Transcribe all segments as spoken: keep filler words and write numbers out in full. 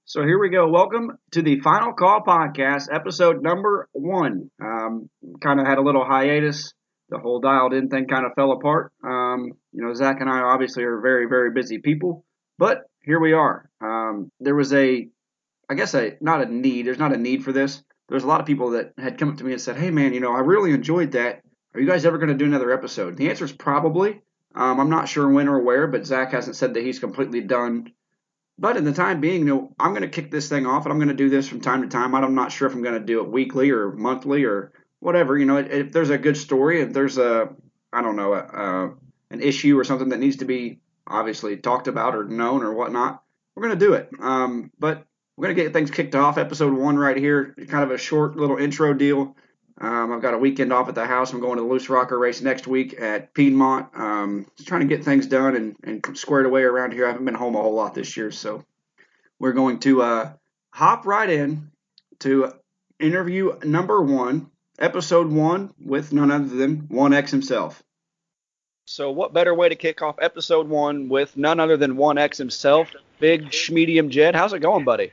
So here we go. Welcome to the Final Call Podcast, episode number one. Um, kind of had a little hiatus. The whole dialed in thing kind of fell apart. Um, you know, Zach and I obviously are very, very busy people, but here we are. Um, there was a, I guess, a not a need. There's not a need for this. There's a lot of people that had come up to me and said, "Hey, man, you know, I really enjoyed that. Are you guys ever going to do another episode?" The answer is probably. Um, I'm not sure when or where, but Zach hasn't said that he's completely done. But in the time being, you know, I'm going to kick this thing off, and I'm going to do this from time to time. I'm not sure if I'm going to do it weekly or monthly or whatever. You know, if there's a good story, if there's a, I don't know, a, a, an issue or something that needs to be obviously talked about or known or whatnot, we're going to do it. Um, but we're going to get things kicked off. Episode one right here, kind of a short little intro deal. Um, I've got a weekend off at the house. I'm going to the Loose Rocker race next week at Piedmont. Um, just trying to get things done and, and squared away around here. I haven't been home a whole lot this year, so we're going to uh, hop right in to interview number one, episode one, with none other than one X himself. So what better way to kick off episode one with none other than one X himself, Big Schmedium Jed? How's it going, buddy?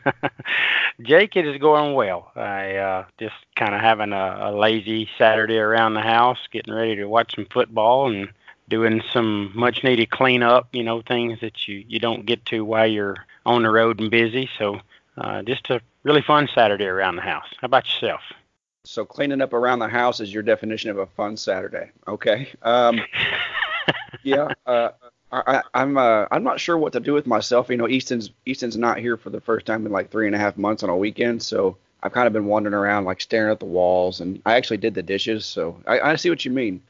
Jake, it is going well. I uh, just kind of having a, a lazy Saturday around the house, getting ready to watch some football and doing some much needed cleanup, you know, things that you, you don't get to while you're on the road and busy. So uh, just a really fun Saturday around the house. How about yourself? So cleaning up around the house is your definition of a fun Saturday. Okay. Um, yeah. Uh, I, I'm uh, I'm not sure what to do with myself. You know, Easton's Easton's not here for the first time in like three and a half months on a weekend, so I've kind of been wandering around, like staring at the walls. And I actually did the dishes, so I, I see what you mean.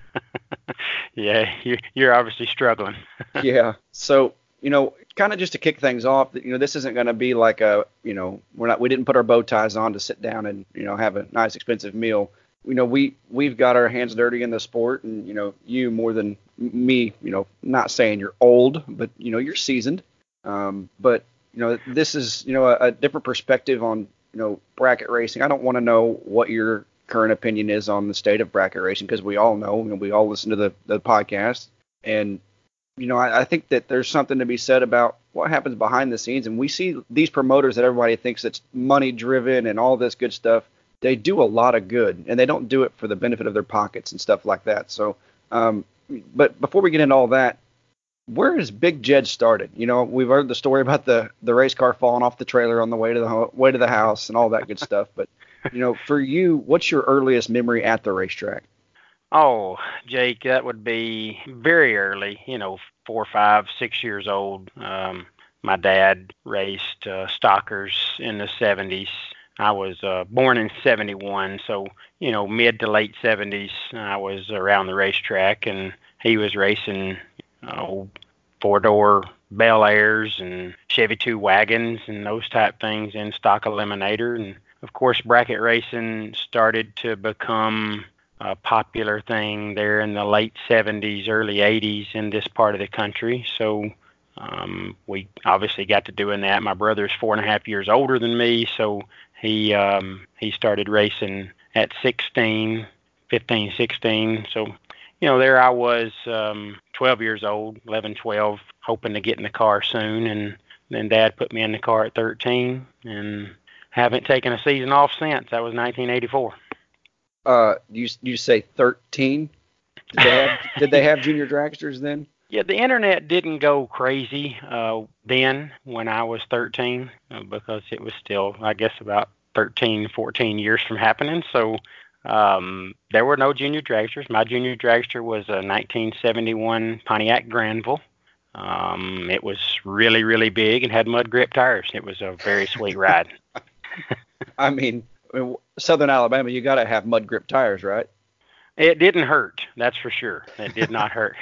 Yeah, you're, you're obviously struggling. Yeah. So you know, kind of just to kick things off, you know, this isn't going to be like a, you know, we're not we didn't put our bow ties on to sit down and you know have a nice expensive meal. You know, we we've got our hands dirty in the sport, and you know, you more than me, you know, not saying you're old, but you know, you're seasoned. Um, but you know, this is you know a, a different perspective on you know bracket racing. I don't want to know what your current opinion is on the state of bracket racing because we all know, and we all listen to the the podcast, and you know, I, I think that there's something to be said about what happens behind the scenes, and we see these promoters that everybody thinks that's money driven and all this good stuff. They do a lot of good, and they don't do it for the benefit of their pockets and stuff like that. So, um, but before we get into all that, where has Big Jed started? You know, we've heard the story about the, the race car falling off the trailer on the way to the ho- way to the house and all that good stuff. But you know, for you, what's your earliest memory at the racetrack? Oh, Jake, that would be very early, you know, four, five, six years old. Um, my dad raced uh, stockers in the seventies. I was uh, born in seventy-one, so, you know, mid to late seventies, I was around the racetrack, and he was racing uh, four-door Bel Airs and Chevy two wagons and those type things in stock eliminator. And, of course, bracket racing started to become a popular thing there in the late seventies, early eighties in this part of the country. So um, we obviously got to doing that. My brother's four and a half years older than me, so he um, he started racing at sixteen, fifteen, sixteen. So, you know, there I was um, twelve years old, eleven, twelve, hoping to get in the car soon. And then Dad put me in the car at thirteen and haven't taken a season off since. That was nineteen eighty-four. Uh, you you say thirteen? Did they have did they have junior dragsters then? Yeah, the internet didn't go crazy uh, then when I was thirteen uh, because it was still, I guess, about thirteen, fourteen years from happening. So um, there were no junior dragsters. My junior dragster was a nineteen seventy-one Pontiac Granville. Um, it was really, really big and had mud grip tires. It was a very sweet ride. I mean, in Southern Alabama, you got to have mud grip tires, right? It didn't hurt, that's for sure. It did not hurt.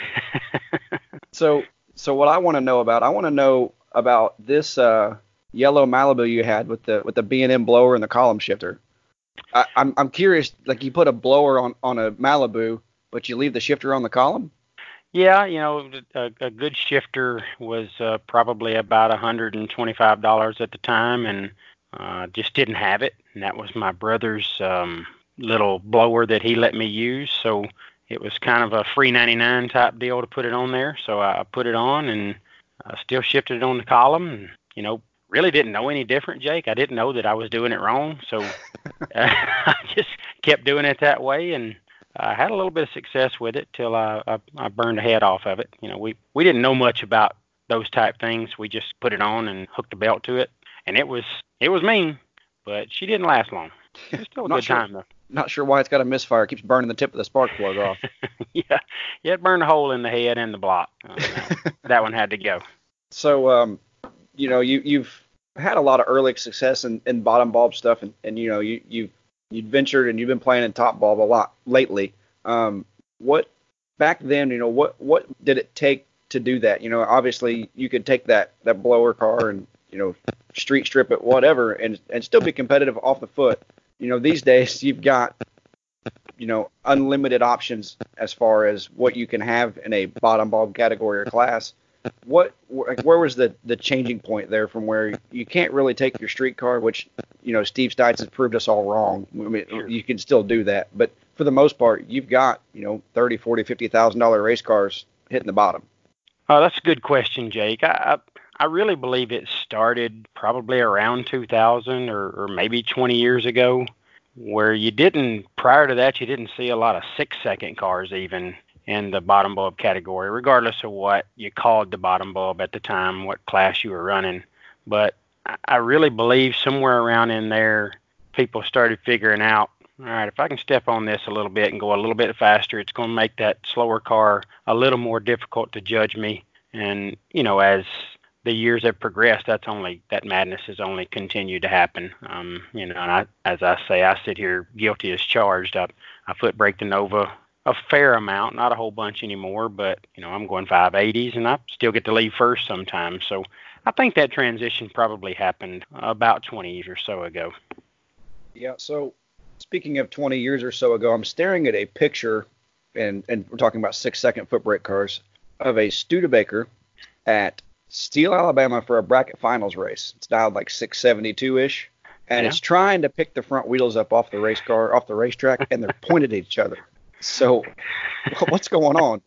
So, so what I want to know about, I want to know about this uh, yellow Malibu you had with the with the B and M blower and the column shifter. I, I'm I'm curious, like you put a blower on, on a Malibu, but you leave the shifter on the column? Yeah, you know, a, a good shifter was uh, probably about one hundred twenty-five dollars at the time, and uh, just didn't have it. And that was my brother's um, little blower that he let me use. So it was kind of a free ninety-nine type deal to put it on there. So I put it on and uh, still shifted it on the column. And, you know, really didn't know any different, Jake. I didn't know that I was doing it wrong, so uh, I just kept doing it that way, and I had a little bit of success with it till I, I, I burned the head off of it. You know, we, we didn't know much about those type things. We just put it on and hooked a belt to it, and it was it was mean, but she didn't last long. It was still a good sure, time, though. Not sure why it's got a misfire. It keeps burning the tip of the spark plug off. yeah, yeah, it burned a hole in the head and the block. Um, that, that one had to go. So, um, you know, you, you've had a lot of early success in, in bottom bulb stuff, and, and you know, you, you've, you've ventured and you've been playing in top bulb a lot lately. Um, what, back then, you know, what, what did it take to do that? You know, obviously you could take that, that blower car and, you know, street strip it, whatever, and, and still be competitive off the foot. You know, these days you've got, you know, unlimited options as far as what you can have in a bottom bulb category or class. What, where was the, the changing point there from where you can't really take your street car, which, you know, Steve Stites has proved us all wrong. I mean, sure. You can still do that, but for the most part, you've got, you know, thirty, forty, fifty thousand dollar race cars hitting the bottom. Oh, that's a good question, Jake. I, I, I really believe it started probably around two thousand or, or maybe twenty years ago, where you didn't, prior to that, you didn't see a lot of six-second cars even in the bottom bulb category, regardless of what you called the bottom bulb at the time, what class you were running. But I really believe somewhere around in there, people started figuring out, all right, if I can step on this a little bit and go a little bit faster, it's going to make that slower car a little more difficult to judge me. And, you know, as the years have progressed, that's only, that madness has only continued to happen. Um, you know, and I, as I say, I sit here guilty as charged. I, I foot brake the Nova a fair amount, not a whole bunch anymore, but, you know, I'm going five eighties and I still get to leave first sometimes. So I think that transition probably happened about twenty years or so ago. Yeah. So speaking of twenty years or so ago, I'm staring at a picture, and, and we're talking about six second foot brake cars, of a Studebaker at Steele, Alabama for a bracket finals race. It's dialed like six seventy-two ish, and yeah. It's trying to pick the front wheels up off the race car, off the racetrack, and they're pointed at each other. So what's going on?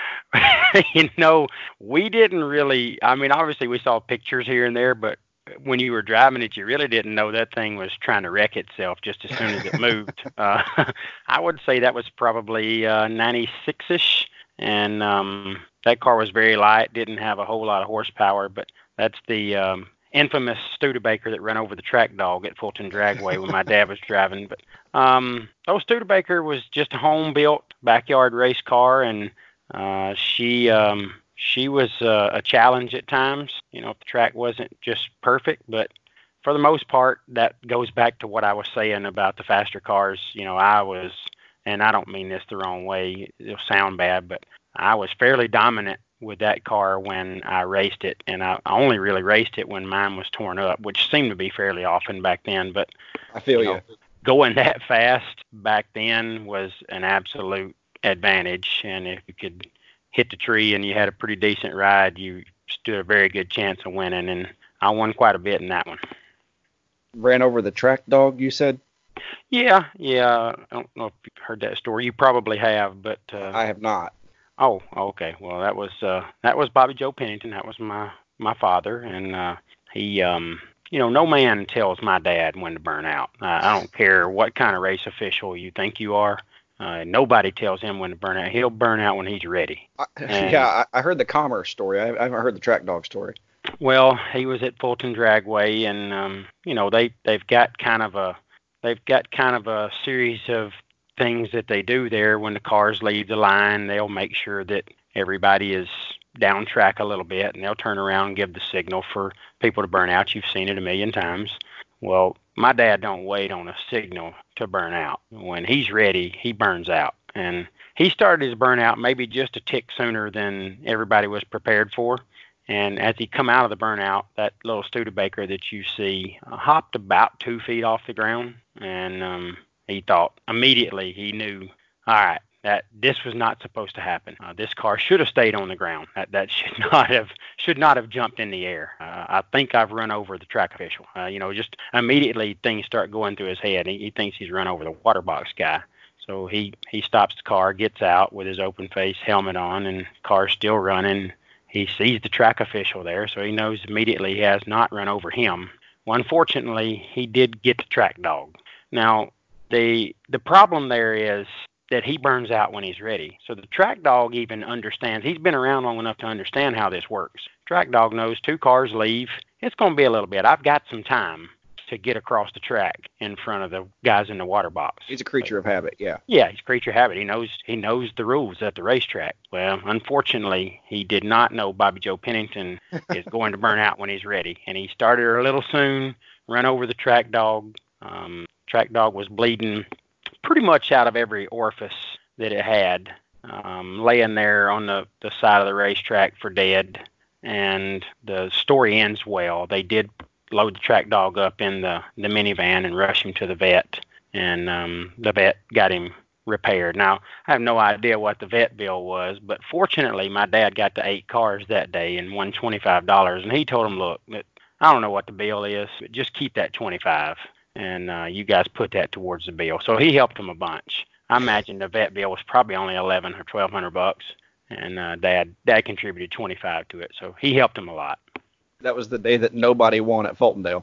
You know, we didn't really, I mean, obviously we saw pictures here and there, but when you were driving it, you really didn't know that thing was trying to wreck itself just as soon as it moved. uh, I would say that was probably uh, ninety-six-ish, and um, that car was very light, didn't have a whole lot of horsepower, but that's the um, infamous Studebaker that ran over the track dog at Fulton Dragway when my dad was driving. But um, oh, Studebaker was just a home-built backyard race car, and uh, she um, she was uh, a challenge at times. You know, if the track wasn't just perfect, but for the most part, that goes back to what I was saying about the faster cars. You know, I was, and I don't mean this the wrong way, it'll sound bad, but I was fairly dominant with that car when I raced it, and I only really raced it when mine was torn up, which seemed to be fairly often back then. But I feel you. you. Know, going that fast back then was an absolute advantage, and if you could hit the tree and you had a pretty decent ride, you stood a very good chance of winning, and I won quite a bit in that one. Ran over the track dog, you said? Yeah, yeah. I don't know if you heard that story. You probably have, but uh, I have not. Oh, okay. Well, that was uh, that was Bobby Joe Pennington. That was my my father, and uh, he, um, you know, no man tells my dad when to burn out. Uh, I don't care what kind of race official you think you are. Uh, nobody tells him when to burn out. He'll burn out when he's ready. I, And, yeah, I, I heard the Commerce story. I, I haven't heard the track dog story. Well, he was at Fulton Dragway, and um, you know they they've got kind of a they've got kind of a series of things that they do there when the cars leave the line. They'll make sure that everybody is down track a little bit, and they'll turn around and give the signal for people to burn out. You've seen it a million times. Well, my dad don't wait on a signal to burn out. When he's ready, he burns out. And he started his burnout maybe just a tick sooner than everybody was prepared for. And as he come out of the burnout, that little Studebaker that you see uh, hopped about two feet off the ground, and um, he thought immediately, he knew, all right, that this was not supposed to happen. Uh, this car should have stayed on the ground. That that should not have should not have jumped in the air. Uh, I think I've run over the track official. Uh, you know, just immediately things start going through his head. He, he thinks he's run over the water box guy. So he, he stops the car, gets out with his open face helmet on, and car's still running. he sees the track official there, so he knows immediately he has not run over him. Well, unfortunately, he did get the track dog. Now, the the problem there is that he burns out when he's ready. So the track dog even understands. He's been around long enough to understand how this works. Track dog knows two cars leave. It's going to be a little bit. I've got some time to get across the track in front of the guys in the water box. He's a creature of habit, yeah. Yeah, he's a creature of habit. He knows he knows the rules at the racetrack. Well, unfortunately, he did not know Bobby Joe Pennington is going to burn out when he's ready. And he started a little soon, run over the track dog. Um, track dog was bleeding pretty much out of every orifice that it had, um, laying there on the, the side of the racetrack for dead. And the story ends well. They did load the track dog up in the, the minivan and rush him to the vet. And um, the vet got him repaired. Now, I have no idea what the vet bill was, but fortunately, my dad got to eight cars that day and won twenty-five dollars. And he told him, look, I don't know what the bill is, but just keep that twenty-five dollars. And uh, you guys put that towards the bill. So he helped him a bunch. I imagine the vet bill was probably only eleven or twelve hundred bucks, and uh, dad dad contributed twenty-five to it. So he helped him a lot. That was the day that nobody won at Fultondale.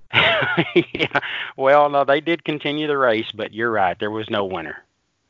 Yeah. Well, no, they did continue the race, but you're right, there was no winner.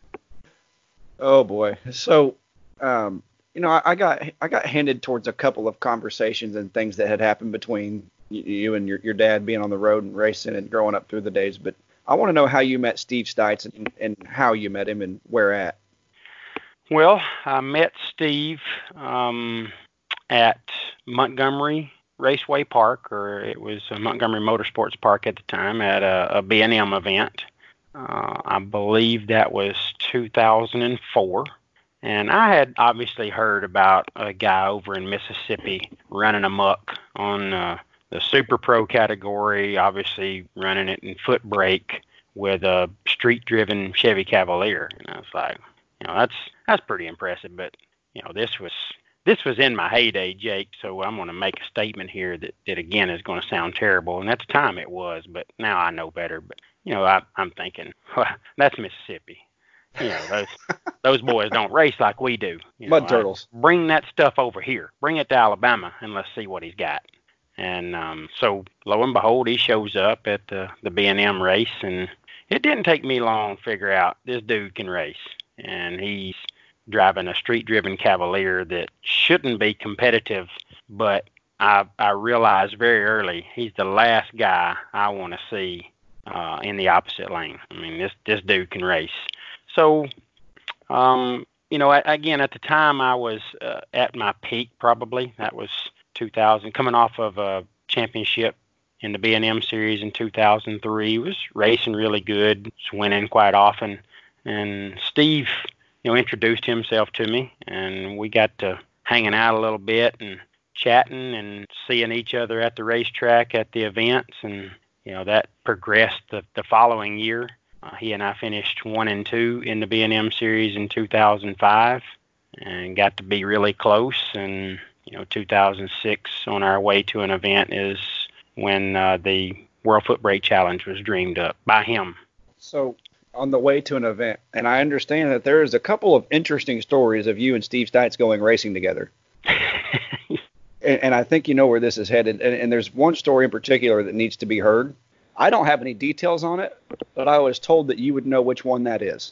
Oh boy. So, um, you know, I, I got I got handed towards a couple of conversations and things that had happened between you and your, your dad being on the road and racing and growing up through the days. But I want to know how you met Steve Stites and, and how you met him and where at. Well, I met Steve um, at Montgomery Raceway Park, or it was uh, Montgomery Motorsports Park at the time, at a, a B and M event. Uh, I believe that was two thousand four. And I had obviously heard about a guy over in Mississippi running amok on uh, the Super Pro category, obviously running it in foot brake with a street-driven Chevy Cavalier. And I was like, you know, that's that's pretty impressive. But you know, this was this was in my heyday, Jake. So I'm going to make a statement here that, that again is going to sound terrible. And at the time it was, but now I know better. But you know, I, I'm thinking, well, that's Mississippi. You know, those those boys don't race like we do. You Mud know, turtles. I, bring that stuff over here. Bring it to Alabama, and let's see what he's got. And um, so, lo and behold, he shows up at the, the B and M race, and it didn't take me long to figure out this dude can race. And he's driving a street-driven Cavalier that shouldn't be competitive, but I, I realized very early he's the last guy I want to see uh, in the opposite lane. I mean, this, this dude can race. So, um, you know, again, at the time I was uh, at my peak probably. That was two thousand, coming off of a championship in the B and M series in two thousand three. Was racing really good, was winning quite often. And Steve, you know, introduced himself to me, and we got to hanging out a little bit and chatting and seeing each other at the racetrack at the events. And, you know, that progressed the, the following year. Uh, he and I finished one and two in the B and M series in two thousand five and got to be really close. And, you know, two thousand six on our way to an event is when uh, the World Foot Brake Challenge was dreamed up by him. So on the way to an event, and I understand that there is a couple of interesting stories of you and Steve Stites going racing together. and, and I think you know where this is headed. And, and there's one story in particular that needs to be heard. I don't have any details on it, but I was told that you would know which one that is.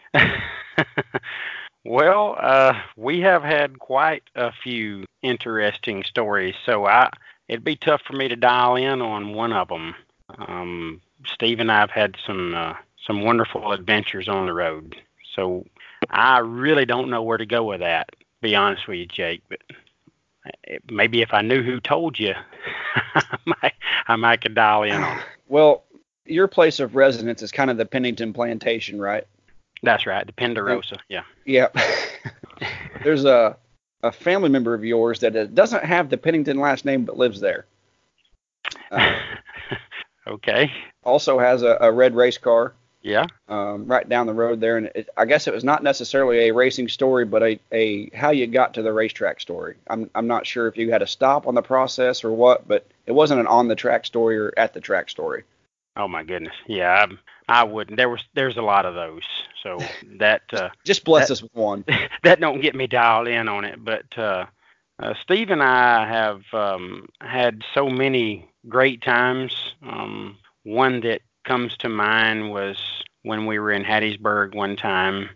Well, uh, we have had quite a few interesting stories, so I it'd be tough for me to dial in on one of them. Um, Steve and I have had some uh, some wonderful adventures on the road, so I really don't know where to go with that, to be honest with you, Jake, but maybe if I knew who told you, I might, I might could dial in on it. Well, your place of residence is kind of the Pennington Plantation, right? That's right, the Penderosa, yeah. Yeah. There's a a family member of yours that doesn't have the Pennington last name but lives there. Uh, okay. Also has a, a red race car. Yeah. Um, right down the road there, and it, I guess it was not necessarily a racing story, but a, a how you got to the racetrack story. I'm I'm not sure if you had to stop on the process or what, but it wasn't an on the track story or at the track story. Oh my goodness, yeah, I, I wouldn't. There was there's a lot of those, so that uh, just bless that, us with one. That don't get me dialed in on it, but uh, uh, Steve and I have um, had so many great times. Um, one that comes to mind was when we were in Hattiesburg one time.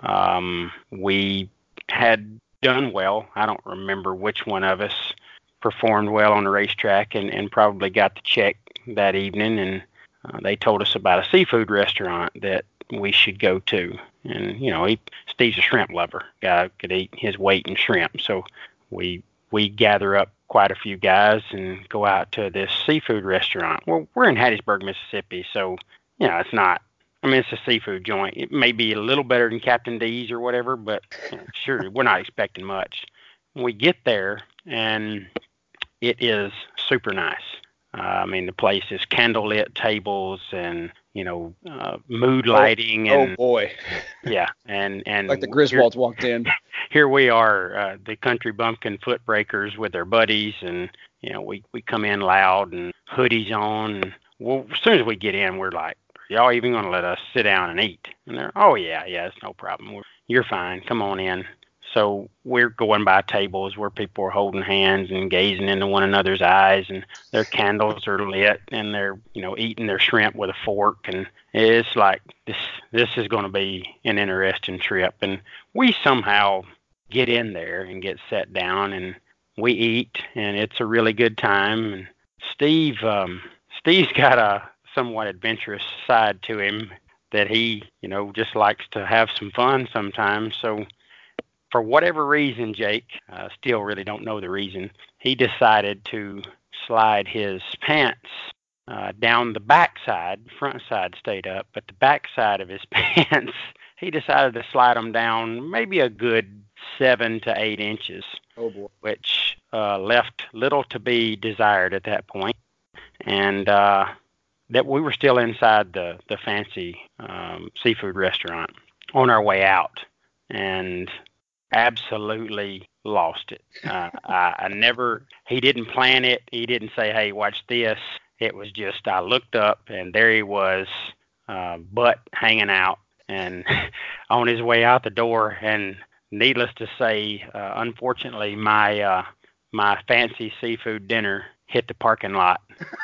Um, we had done well. I don't remember which one of us performed well on the racetrack and, and probably got the check that evening. And uh, they told us about a seafood restaurant that we should go to. And, you know, he, Steve's a shrimp lover. Guy could eat his weight in shrimp. So we we gather up quite a few guys and go out to this seafood restaurant. Well, we're in Hattiesburg, Mississippi, so, you know, it's not, I mean, it's a seafood joint. It may be a little better than Captain D's or whatever, but you know, sure, we're not expecting much. We get there, and it is super nice. Uh, I mean, the place is candlelit tables and, you know, uh, mood lighting. Oh, and oh boy. Yeah, and and like the Griswolds walked in. Here we are, uh, the country bumpkin foot breakers with their buddies, and you know, we we come in loud and hoodies on. And, well, as soon as we get in, we're like, "Are y'all even going to let us sit down and eat?" And they're, "Oh yeah, yeah, it's no problem. We're, you're fine. Come on in." So we're going by tables where people are holding hands and gazing into one another's eyes, and their candles are lit, and they're, you know, eating their shrimp with a fork. And it's like, this this is going to be an interesting trip. And we somehow get in there and get set down, and we eat, and it's a really good time. And Steve, um, Steve's got a somewhat adventurous side to him that he, you know, just likes to have some fun sometimes. So for whatever reason, Jake, I uh, still really don't know the reason, he decided to slide his pants uh, down the backside. Front side stayed up, but the backside of his pants, he decided to slide them down maybe a good seven to eight inches, oh boy. which uh, left little to be desired at that point. And uh, that we were still inside the, the fancy um, seafood restaurant on our way out. And absolutely lost it. Uh, I, I never, he didn't plan it. He didn't say, "Hey, watch this." It was just, I looked up and there he was, uh, butt hanging out and on his way out the door. And needless to say, uh, unfortunately, my, uh, my fancy seafood dinner hit the parking lot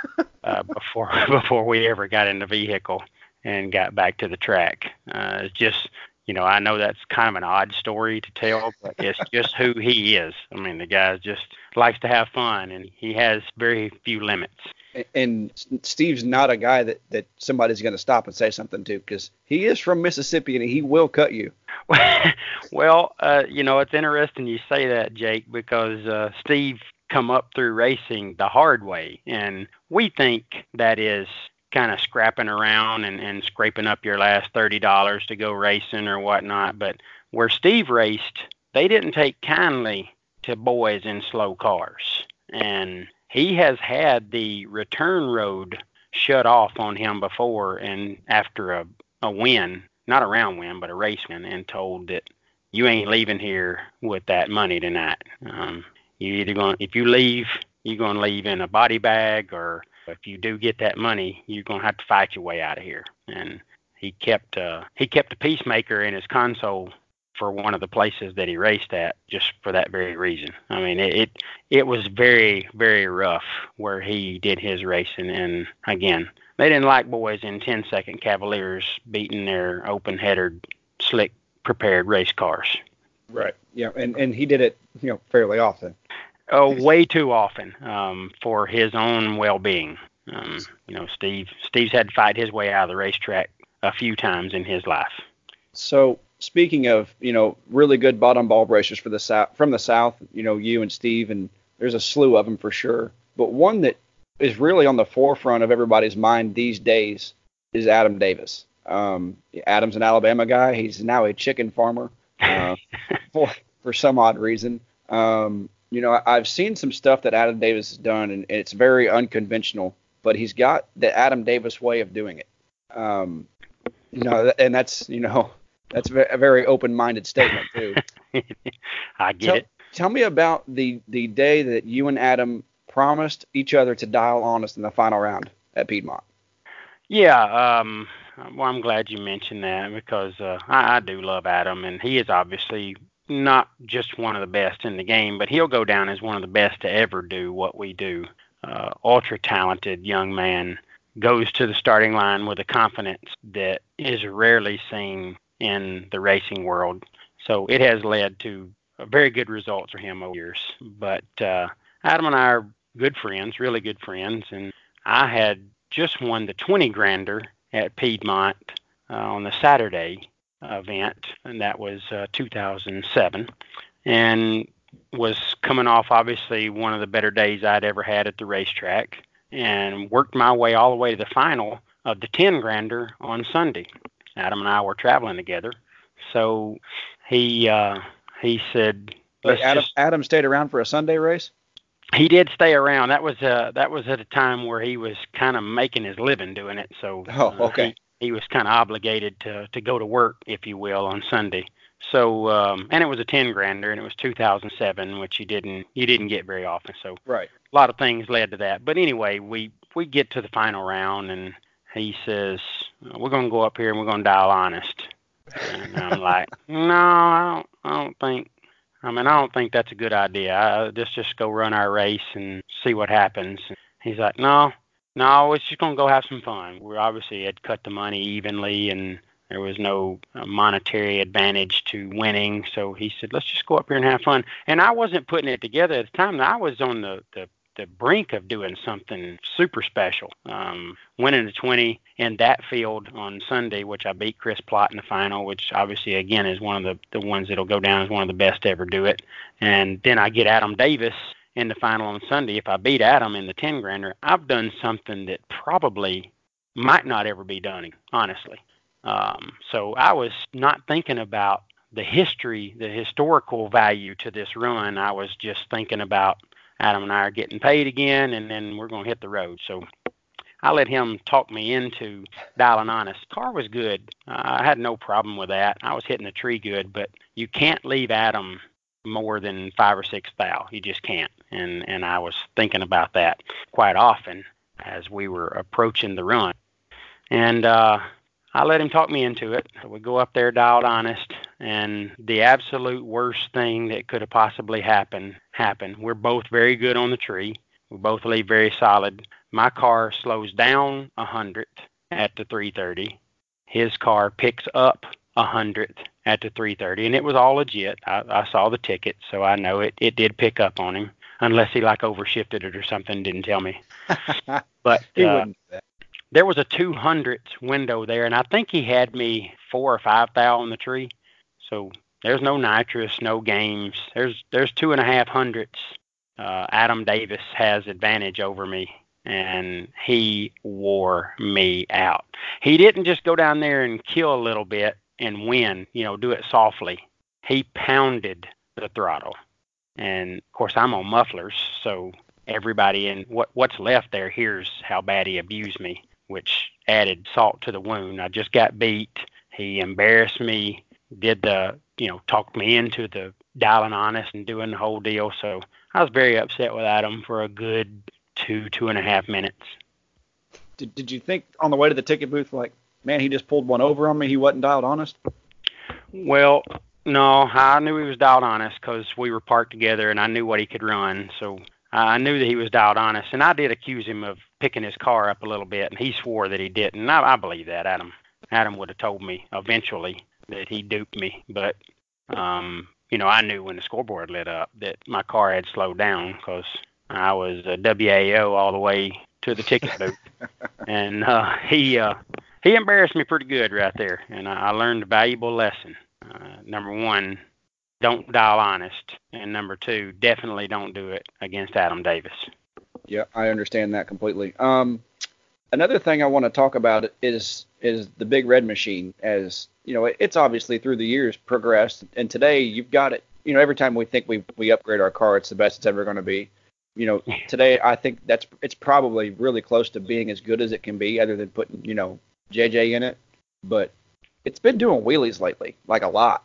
uh, before, before we ever got in the vehicle and got back to the track. Uh, it's just, You know, I know that's kind of an odd story to tell, but it's just who he is. I mean, the guy just likes to have fun, and he has very few limits. And Steve's not a guy that, that somebody's going to stop and say something to, because he is from Mississippi, and he will cut you. Well, uh, you know, it's interesting you say that, Jake, because uh, Steve come up through racing the hard way, and we think that is kind of scrapping around and, and scraping up your last thirty dollars to go racing or whatnot. But where Steve raced, they didn't take kindly to boys in slow cars. And he has had the return road shut off on him before, and after a, a win, not a round win, but a race win, and told that you ain't leaving here with that money tonight. Um, you either going, if you leave, you're going to leave in a body bag, or if you do get that money, you're going to have to fight your way out of here. And he kept uh, he kept a peacemaker in his console for one of the places that he raced at, just for that very reason. I mean, it it, it was very, very rough where he did his racing. And again, they didn't like boys in ten-second Cavaliers beating their open-headed, slick, prepared race cars. Right. Yeah, and, and he did it, you know, fairly often. Oh, way too often um, for his own well-being. Um, you know, Steve Steve's had to fight his way out of the racetrack a few times in his life. So speaking of, you know, really good bottom bulb racers for the south, from the South, you know, you and Steve, and there's a slew of them for sure. But one that is really on the forefront of everybody's mind these days is Adam Davis. Um, Adam's an Alabama guy. He's now a chicken farmer uh, for, for some odd reason. Um, You know, I've seen some stuff that Adam Davis has done, and it's very unconventional, but he's got the Adam Davis way of doing it. Um, you know, and that's, you know, that's a very open-minded statement, too. I get tell, it. Tell me about the, the day that you and Adam promised each other to dial honest in the final round at Piedmont. Yeah, um, well, I'm glad you mentioned that, because uh, I, I do love Adam, and he is obviously not just one of the best in the game, but he'll go down as one of the best to ever do what we do. Uh, ultra talented young man, goes to the starting line with a confidence that is rarely seen in the racing world. So it has led to very good results for him over the years. But uh, Adam and I are good friends, really good friends, and I had just won the twenty grander at Piedmont uh, on the Saturday event, and that was uh, two thousand seven, and was coming off obviously one of the better days I'd ever had at the racetrack, and worked my way all the way to the final of the ten grander on Sunday. Adam and I were traveling together, so he uh, he said, Wait, Adam, just, Adam stayed around for a Sunday race? He did stay around. That was uh, that was at a time where he was kind of making his living doing it, so oh, okay. uh, he, he was kind of obligated to, to go to work, if you will, on Sunday. So, um, and it was a ten grander, and it was two thousand seven, which you didn't you didn't get very often. So, right. A lot of things led to that. But anyway, we we get to the final round, and he says, "We're going to go up here and we're going to dial honest." And I'm like, "No, I don't. I don't think. I mean, I don't think that's a good idea. I, let's just go run our race and see what happens." And he's like, "No, no, it's just going to go have some fun." We obviously had cut the money evenly, and there was no uh, monetary advantage to winning. So he said, "Let's just go up here and have fun." And I wasn't putting it together at the time. I was on the, the, the brink of doing something super special. Um, winning the twenty in that field on Sunday, which I beat Chris Plott in the final, which obviously, again, is one of the, the ones that'll go down as one of the best to ever do it. And then I get Adam Davis in the final on Sunday. If I beat Adam in the ten grander, I've done something that probably might not ever be done, honestly. Um, so I was not thinking about the history, the historical value to this run. I was just thinking about Adam and I are getting paid again, and then we're going to hit the road. So I let him talk me into dialing honest. Car was good. Uh, I had no problem with that. I was hitting the tree good, but you can't leave Adam more than five or six thou. You just can't. And and I was thinking about that quite often as we were approaching the run. And uh, I let him talk me into it. So we go up there dialed honest, and the absolute worst thing that could have possibly happened happened. We're both very good on the tree. We both leave very solid. My car slows down one hundred at the three thirty. His car picks up one hundred at the three thirty, and it was all legit. I, I saw the ticket, so I know it, it did pick up on him, unless he like overshifted it or something and didn't tell me. But he uh, wouldn't do that. There was a two hundredth window there, and I think he had me four or five thou on the tree. So there's no nitrous, no games. There's there's two and a half hundredths. Uh, Adam Davis has advantage over me, and he wore me out. He didn't just go down there and kill a little bit and win, you know, do it softly. He pounded the throttle. And, of course, I'm on mufflers, so everybody in what what's left there hears how bad he abused me, which added salt to the wound. I just got beat. He embarrassed me, did the, you know, talked me into the dialing honest and doing the whole deal. So I was very upset with Adam for a good two, two and a half minutes. Did Did you think on the way to the ticket booth, like, man, he just pulled one over on me, he wasn't dialed honest? Well, no, I knew he was dialed honest because we were parked together and I knew what he could run. So I knew that he was dialed honest, and I did accuse him of picking his car up a little bit, and he swore that he didn't. And I, I believe that. Adam Adam would have told me eventually that he duped me, but um, you know, I knew when the scoreboard lit up that my car had slowed down because I was a W A O all the way to the ticket booth, and uh, he uh, he embarrassed me pretty good right there, and I, I learned a valuable lesson. Uh, number one, don't dial honest, and number two, definitely don't do it against Adam Davis. Yeah, I understand that completely. Um, another thing I want to talk about is is the Big Red Machine. As you know, it's obviously through the years progressed, and today you've got it. You know, every time we think we we upgrade our car, it's the best it's ever going to be. You know, today I think that's it's probably really close to being as good as it can be, other than putting, you know, J J in it. But it's been doing wheelies lately, like a lot.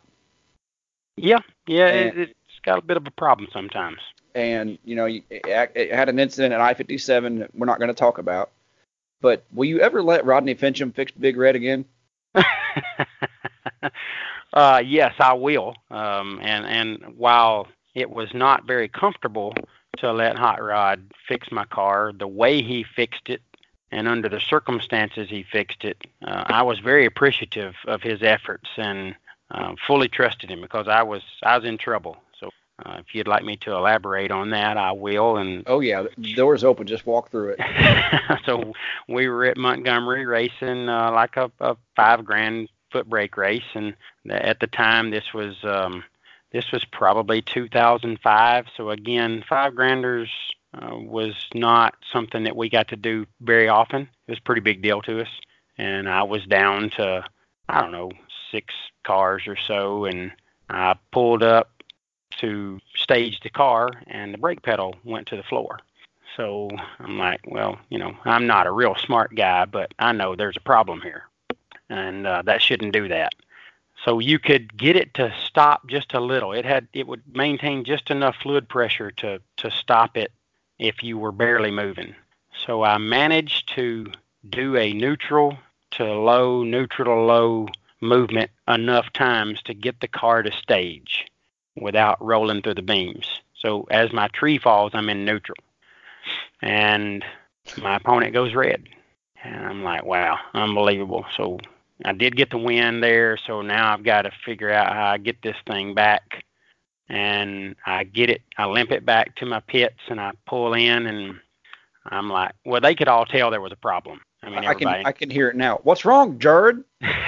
Yeah, yeah, and, it, it's got a bit of a problem sometimes. And, you know, it, it had an incident at I fifty-seven that we're not going to talk about. But will you ever let Rodney Fincham fix Big Red again? Uh, yes, I will. Um, and and while it was not very comfortable to let Hot Rod fix my car, the way he fixed it and under the circumstances he fixed it, uh, I was very appreciative of his efforts and uh, fully trusted him because I was I was in trouble. So uh, if you'd like me to elaborate on that, I will. And oh yeah, the door's open. Just walk through it. So we were at Montgomery racing uh, like a, a five grand foot brake race, and at the time this was um, this was probably two thousand five. So again, five granders uh, was not something that we got to do very often. It was a pretty big deal to us, and I was down to I don't know six cars or so, and I pulled up to stage the car, and the brake pedal went to the floor. So I'm like, well, you know, I'm not a real smart guy, but I know there's a problem here, and uh, that shouldn't do that. So you could get it to stop just a little. It had, it would maintain just enough fluid pressure to to stop it if you were barely moving. So I managed to do a neutral to low, neutral to low movement enough times to get the car to stage without rolling through the beams. So as my tree falls, I'm in neutral. And my opponent goes red. And I'm like, wow, unbelievable. So I did get the win there. So now I've got to figure out how I get this thing back. And I get it, I limp it back to my pits, and I pull in, and I'm like, well, they could all tell there was a problem. I mean, everybody. I can, I can hear it now. What's wrong, Jared?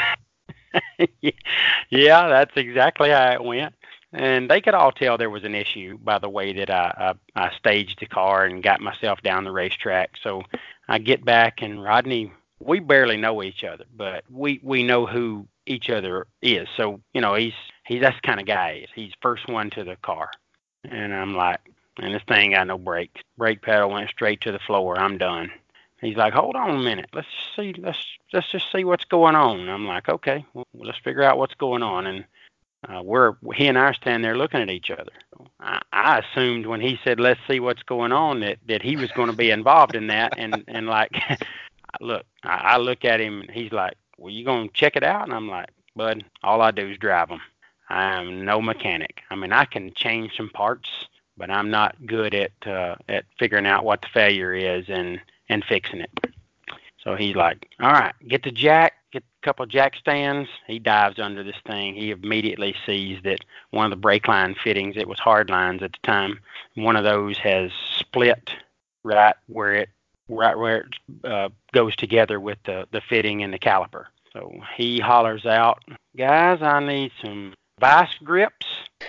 Yeah, that's exactly how it went. And they could all tell there was an issue by the way that I, I, I staged the car and got myself down the racetrack. So I get back, and Rodney, we barely know each other, but we, we know who each other is. So, you know, he's, he's that's the kind of guy he is. He's first one to the car. And I'm like, and this thing got no brakes. Brake pedal went straight to the floor. I'm done. He's like, hold on a minute. Let's see. Let's, let's just see what's going on. I'm like, okay, well, let's figure out what's going on. And Uh, we're he and I are standing there looking at each other. I, I assumed when he said, "Let's see what's going on," that, that he was going to be involved in that. And and like, look, I, I look at him. And he's like, "Well, you going to check it out?" And I'm like, "Bud, all I do is drive them. I'm no mechanic. I mean, I can change some parts, but I'm not good at uh, at figuring out what the failure is and and fixing it." So he's like, "All right, get the jack, get a couple of jack stands." He dives under this thing. He immediately sees that one of the brake line fittings, it was hard lines at the time, one of those has split right where it right where it uh, goes together with the, the fitting and the caliper. So he hollers out, "Guys, I need some vice grips,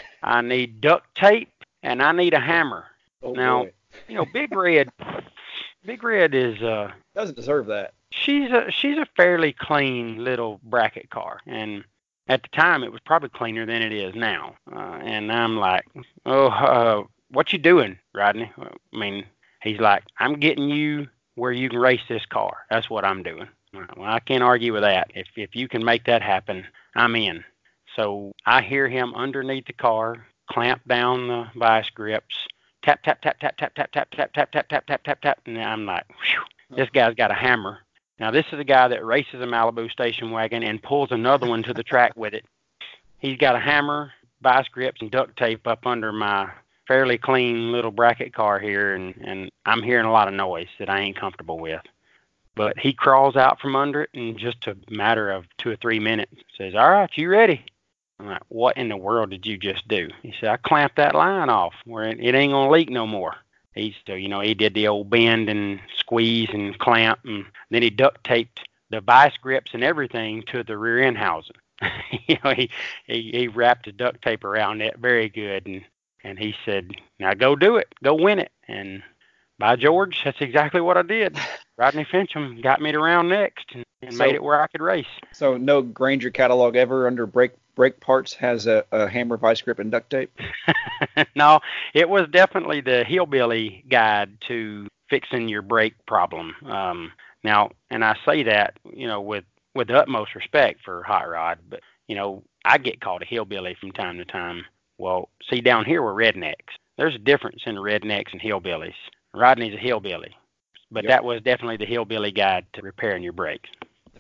I need duct tape, and I need a hammer." Oh, now, boy. you know, Big Red, Big Red is uh, doesn't deserve that. She's a she's a fairly clean little bracket car, and at the time it was probably cleaner than it is now. Uh, and I'm like, "Oh, uh, what you doing, Rodney?" I mean, he's like, "I'm getting you where you can race this car. That's what I'm doing." Well, I can't argue with that. If if you can make that happen, I'm in. So I hear him underneath the car, clamp down the vice grips, tap tap tap tap tap tap tap tap tap tap tap tap tap tap, and I'm like, "Whew, this guy's got a hammer." Now, this is a guy that races a Malibu station wagon and pulls another one to the track with it. He's got a hammer, vice grips, and duct tape up under my fairly clean little bracket car here, and, and I'm hearing a lot of noise that I ain't comfortable with. But he crawls out from under it in just a matter of two or three minutes. Says, "All right, you ready?" I'm like, "What in the world did you just do?" He said, "I clamped that line off where it, it ain't going to leak no more." He, so, you know, he did the old bend and squeeze and clamp, and then he duct taped the vice grips and everything to the rear end housing. you know, he, he he wrapped the duct tape around it very good, and and he said, "Now go do it, go win it." And by George, that's exactly what I did. Rodney Fincham got me to round next and, and so, made it where I could race. So no Granger catalog ever under brake brake parts has a, a hammer, vice grip, and duct tape? No, it was definitely the hillbilly guide to fixing your brake problem. Um, now, and I say that, you know, with, with the utmost respect for Hot Rod, but, you know, I get called a hillbilly from time to time. Well, see, down here we're rednecks. There's a difference in rednecks and hillbillies. Rodney's a hillbilly, but yep. That was definitely the hillbilly guide to repairing your brakes.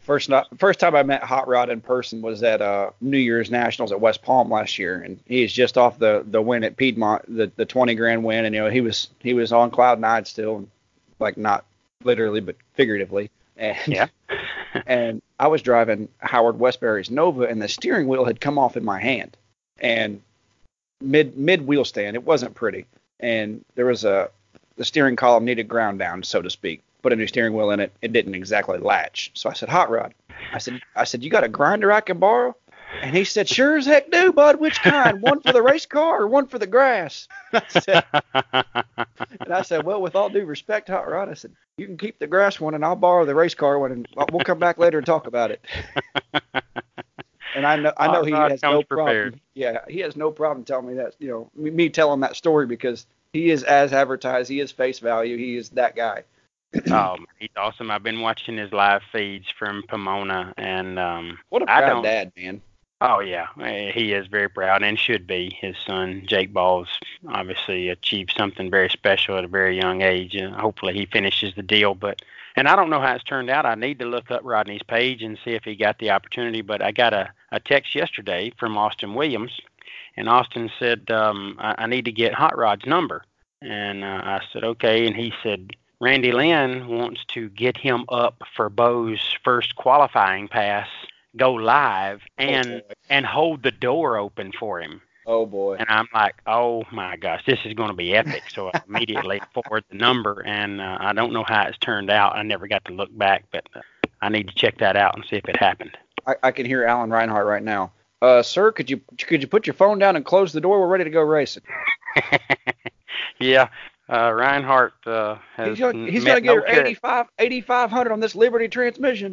First, not, first time I met Hot Rod in person was at uh, New Year's Nationals at West Palm last year, and he is just off the, the win at Piedmont, the, the twenty grand win, and you know he was he was on cloud nine still, like not literally but figuratively, and Yeah. and I was driving Howard Westbury's Nova, and the steering wheel had come off in my hand, and mid mid wheel stand, it wasn't pretty, and there was a the steering column needed ground down, so to speak. Put a new steering wheel in it. It didn't exactly latch. So I said, Hot Rod. I said, I said, you got a grinder I can borrow? And he said, sure as heck do, bud. Which kind? One for the race car or one for the grass? And I said, and I said, well, with all due respect, Hot Rod, I said, you can keep the grass one and I'll borrow the race car one and we'll come back later and talk about it. And I know, I know Hot he Rod has no comes problem. prepared. Yeah, he has no problem telling me that, you know, me, me telling that story because he is as advertised. He is face value. He is that guy. Oh, he's awesome. I've been watching his live feeds from Pomona, and um, What a I proud don't. dad, man. Oh yeah, Eh, he is very proud and should be. His son Jake Ball's obviously achieved something very special at a very young age, and hopefully he finishes the deal. But and I don't know how it's turned out. I need to look up Rodney's page and see if he got the opportunity. But I got a, a text yesterday from Austin Williams, and Austin said um, I, I need to get Hot Rod's number, and uh, I said okay, and he said Randy Lynn wants to get him up for Bo's first qualifying pass, go live, and Oh, boy. and hold the door open for him. Oh, boy. And I'm like, oh my gosh, this is going to be epic. So I immediately forward the number, and uh, I don't know how it's turned out. I never got to look back, but uh, I need to check that out and see if it happened. I, I can hear Alan Reinhart right now. Uh, sir, could you could you put your phone down and close the door? We're ready to go racing. Yeah. Uh, Reinhardt uh, has He's gonna, he's met gonna get no her cut. eighty-five eighty-five hundred on this Liberty transmission.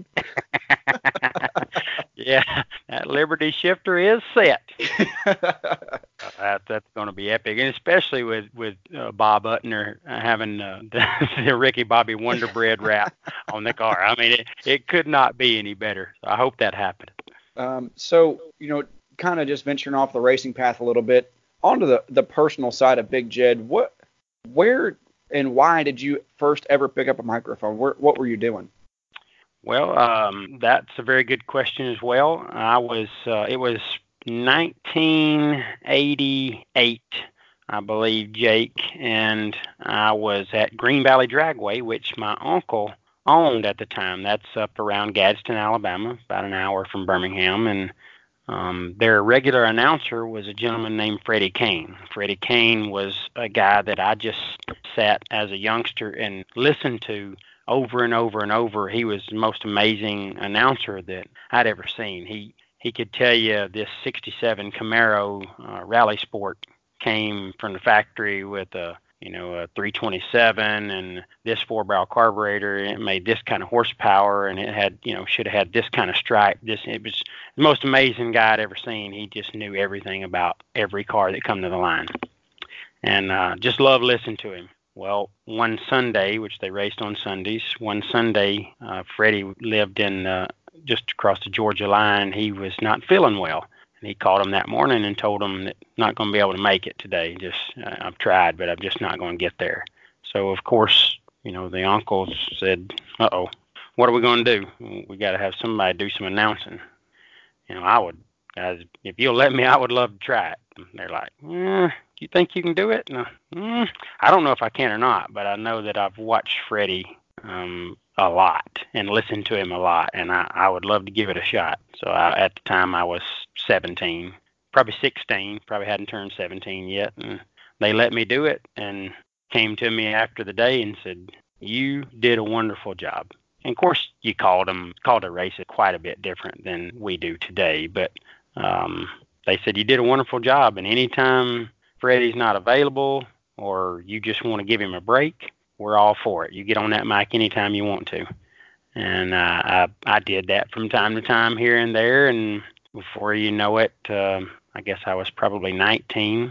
Yeah, that Liberty shifter is set. That that's going to be epic, and especially with with uh, Bob Uttner having uh, the, the Ricky Bobby Wonder Bread wrap on the car. I mean, it it could not be any better. So I hope that happened. Um, so you know, kind of just venturing off the racing path a little bit onto the the personal side of Big Jed. What, where, and why did you first ever pick up a microphone? Where, what were you doing? Well, um, that's a very good question as well. I was uh, it was nineteen eighty-eight, I believe, Jake, and I was at Green Valley Dragway, which my uncle owned at the time. That's up around Gadsden, Alabama, about an hour from Birmingham, and um, their regular announcer was a gentleman named Freddie Kane. Freddie Kane was a guy that I just sat as a youngster and listened to over and over and over. He was the most amazing announcer that I'd ever seen. He he could tell you this sixty-seven Camaro uh, Rally Sport came from the factory with a you know a three twenty-seven and this four barrel carburetor, and it made this kind of horsepower, and it had you know should have had this kind of stripe. This it was the most amazing guy I'd ever seen. He just knew everything about every car that come to the line, and uh, just loved listening to him. Well, one Sunday, which they raced on Sundays, one Sunday, uh, Freddie lived in uh, just across the Georgia line. He was not feeling well, and he called him that morning and told him that not going to be able to make it today. Just uh, I've tried, but I'm just not going to get there. So of course, you know, the uncles said, "Uh-oh, what are we going to do? We got to have somebody do some announcing." You know, I would, guys, if you'll let me, I would love to try it. And they're like, "Yeah. Do you think you can do it?" No, mm, I don't know if I can or not, but I know that I've watched Freddie um, a lot and listened to him a lot, and I, I would love to give it a shot. So I, at the time I was seventeen, probably sixteen, probably hadn't turned seventeen yet, and they let me do it and came to me after the day and said, "You did a wonderful job." And of course, you called them, called a race quite a bit different than we do today, but um, they said, "You did a wonderful job, and anytime Freddie's not available or you just want to give him a break, we're all for it. You get on that mic anytime you want to." And uh, I, I did that from time to time here and there, and before you know it, uh, I guess I was probably nineteen.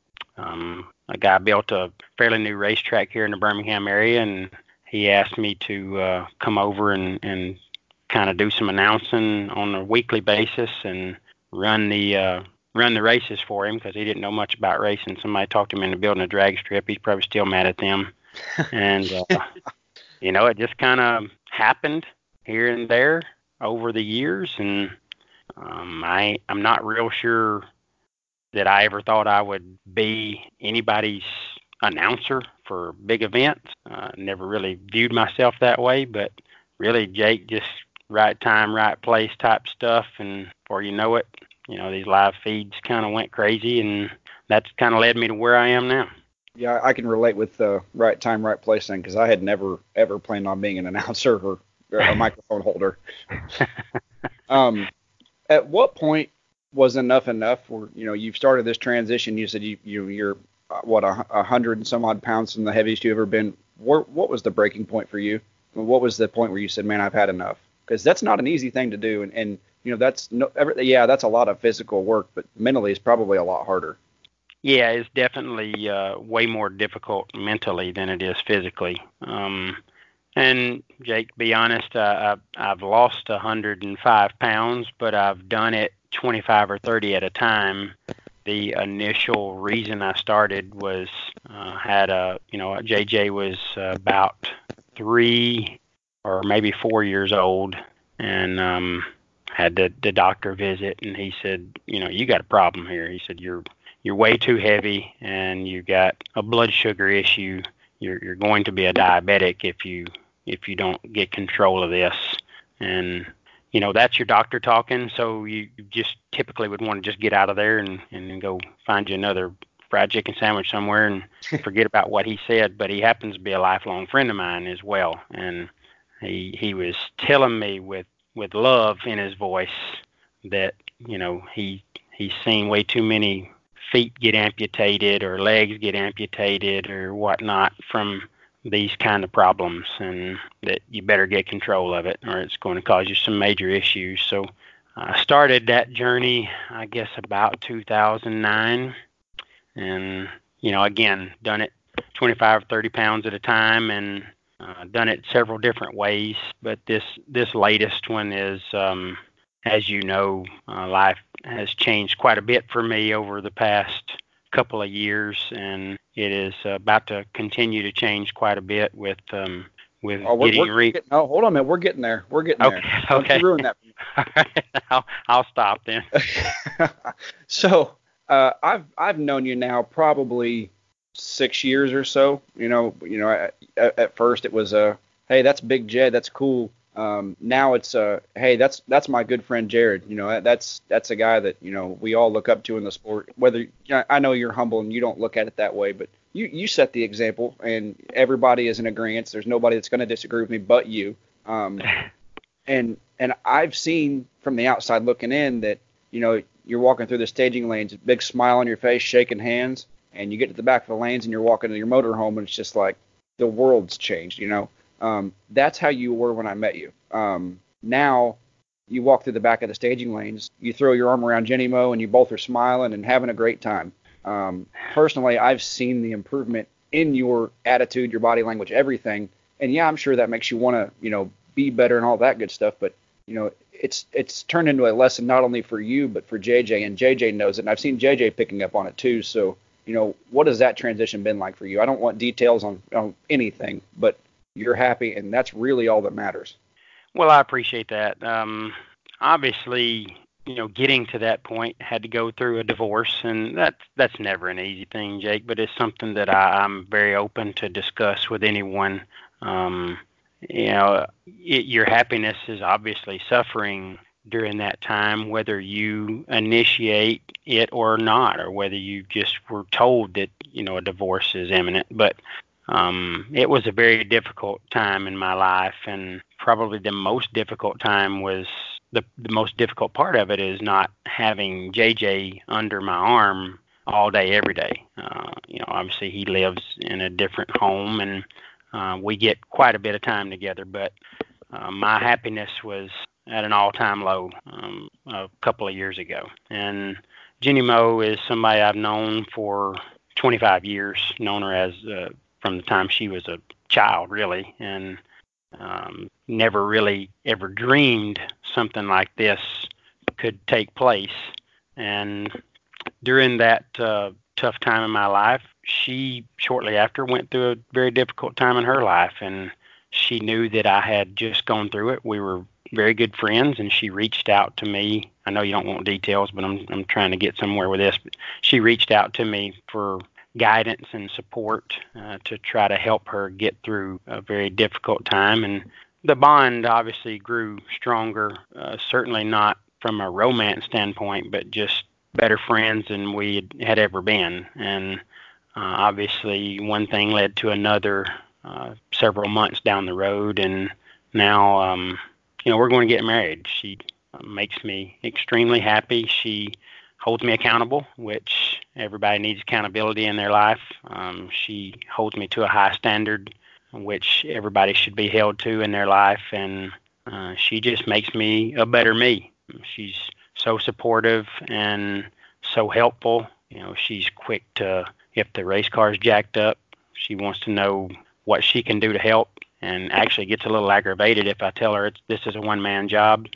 Um, a guy built a fairly new racetrack here in the Birmingham area, and he asked me to uh, come over and, and kind of do some announcing on a weekly basis and run the uh, run the races for him because he didn't know much about racing. Somebody talked him into building a drag strip. He's probably still mad at them. And, uh, you know, it just kind of happened here and there. over the years, and um, I I'm not real sure that I ever thought I would be anybody's announcer for big events. Uh, never really viewed myself that way, but really, Jake, just right time, right place type stuff, and before you know it, you know, these live feeds kind of went crazy, and that's kind of led me to where I am now. Yeah, I can relate with the right time, right place thing, because I had never, ever planned on being an announcer or, or a microphone holder. um, at what point was enough enough where, you know, you've started this transition? You said you, you you're, uh, what, a, a hundred and some odd pounds from the heaviest you've ever been. Where, what was the breaking point for you? What was the point where you said, man, I've had enough? Because that's not an easy thing to do. And, and you know, that's, no, every, yeah, that's a lot of physical work, but mentally it's probably a lot harder. Yeah, it's definitely uh, way more difficult mentally than it is physically. Um, and Jake, to be honest, uh, I've, I've lost one hundred five pounds, but I've done it twenty-five or thirty at a time. The initial reason I started was uh, had a, you know, J J was uh, about three or maybe four years old, and um, had the, the doctor visit, and he said, you know, you got a problem here. He said, you're you're way too heavy, and you got a blood sugar issue. You're you're going to be a diabetic if you if you don't get control of this. And you know, that's your doctor talking, so you just typically would want to just get out of there and, and go find you another fried chicken sandwich somewhere and forget about what he said. But he happens to be a lifelong friend of mine as well, and he he was telling me with, with love in his voice that, you know, he he's seen way too many feet get amputated or legs get amputated or whatnot from these kind of problems, and that you better get control of it or it's going to cause you some major issues. So I started that journey, I guess, about two thousand nine, and, you know, again, done it twenty-five or thirty pounds at a time, and uh, done it several different ways. But this, this latest one is, um, as you know, uh, life has changed quite a bit for me over the past couple of years, and it is about to continue to change quite a bit with um, with oh, we're, getting. We're Re- getting oh, hold on a minute. We're getting there. We're getting okay, there. Okay. Don't you ruin that. All right. I'll, I'll stop then. So uh, I've I've known you now probably six years or so. You know, you know. At, at first it was a uh, hey, that's Big Jed, that's cool. Um, now it's uh, hey, that's that's my good friend Jared. You know, that's that's a guy that, you know, we all look up to in the sport. Whether, I know you're humble and you don't look at it that way, but you you set the example, and everybody is in agreement. There's nobody that's going to disagree with me but you. Um, and and I've seen from the outside looking in that, you know, you're walking through the staging lanes, big smile on your face, shaking hands, and you get to the back of the lanes and you're walking to your motorhome, and it's just like the world's changed. You know. Um, that's how you were when I met you. Um, now you walk through the back of the staging lanes, you throw your arm around Jenny Mo, and you both are smiling and having a great time. Um, personally, I've seen the improvement in your attitude, your body language, everything. And yeah, I'm sure that makes you want to, you know, be better and all that good stuff. But, you know, it's it's turned into a lesson not only for you, but for J J. And J J knows it. And I've seen J J picking up on it too. So, you know, what has that transition been like for you? I don't want details on, on anything, but you're happy, and that's really all that matters. Well, I appreciate that. Um, obviously, you know, getting to that point had to go through a divorce, and that's that's never an easy thing, Jake. But it's something that I, I'm very open to discuss with anyone. Um, you know, it, your happiness is obviously suffering during that time, whether you initiate it or not, or whether you just were told that, you know, a divorce is imminent. But Um, it was a very difficult time in my life, and probably the most difficult time was the, the most difficult part of it is not having J J under my arm all day, every day. Uh, you know, obviously he lives in a different home, and uh, we get quite a bit of time together, but uh, my happiness was at an all-time low um, a couple of years ago. And Jenny Mo is somebody I've known for twenty-five years, known her as uh, from the time she was a child, really, and um, never really ever dreamed something like this could take place. And during that uh, tough time in my life, she shortly after went through a very difficult time in her life, and she knew that I had just gone through it. We were very good friends, and she reached out to me. I know you don't want details, but I'm I'm trying to get somewhere with this. But she reached out to me for guidance and support uh, to try to help her get through a very difficult time. And the bond obviously grew stronger, uh, certainly not from a romance standpoint, but just better friends than we had, had ever been. And uh, obviously one thing led to another uh, several months down the road. And now, um, you know, we're going to get married. She uh, makes me extremely happy. She holds me accountable, which everybody needs accountability in their life. Um, she holds me to a high standard, which everybody should be held to in their life. And uh, she just makes me a better me. She's so supportive and so helpful. You know, she's quick to, if the race car's jacked up, she wants to know what she can do to help, and actually gets a little aggravated if I tell her it's, this is a one-man job.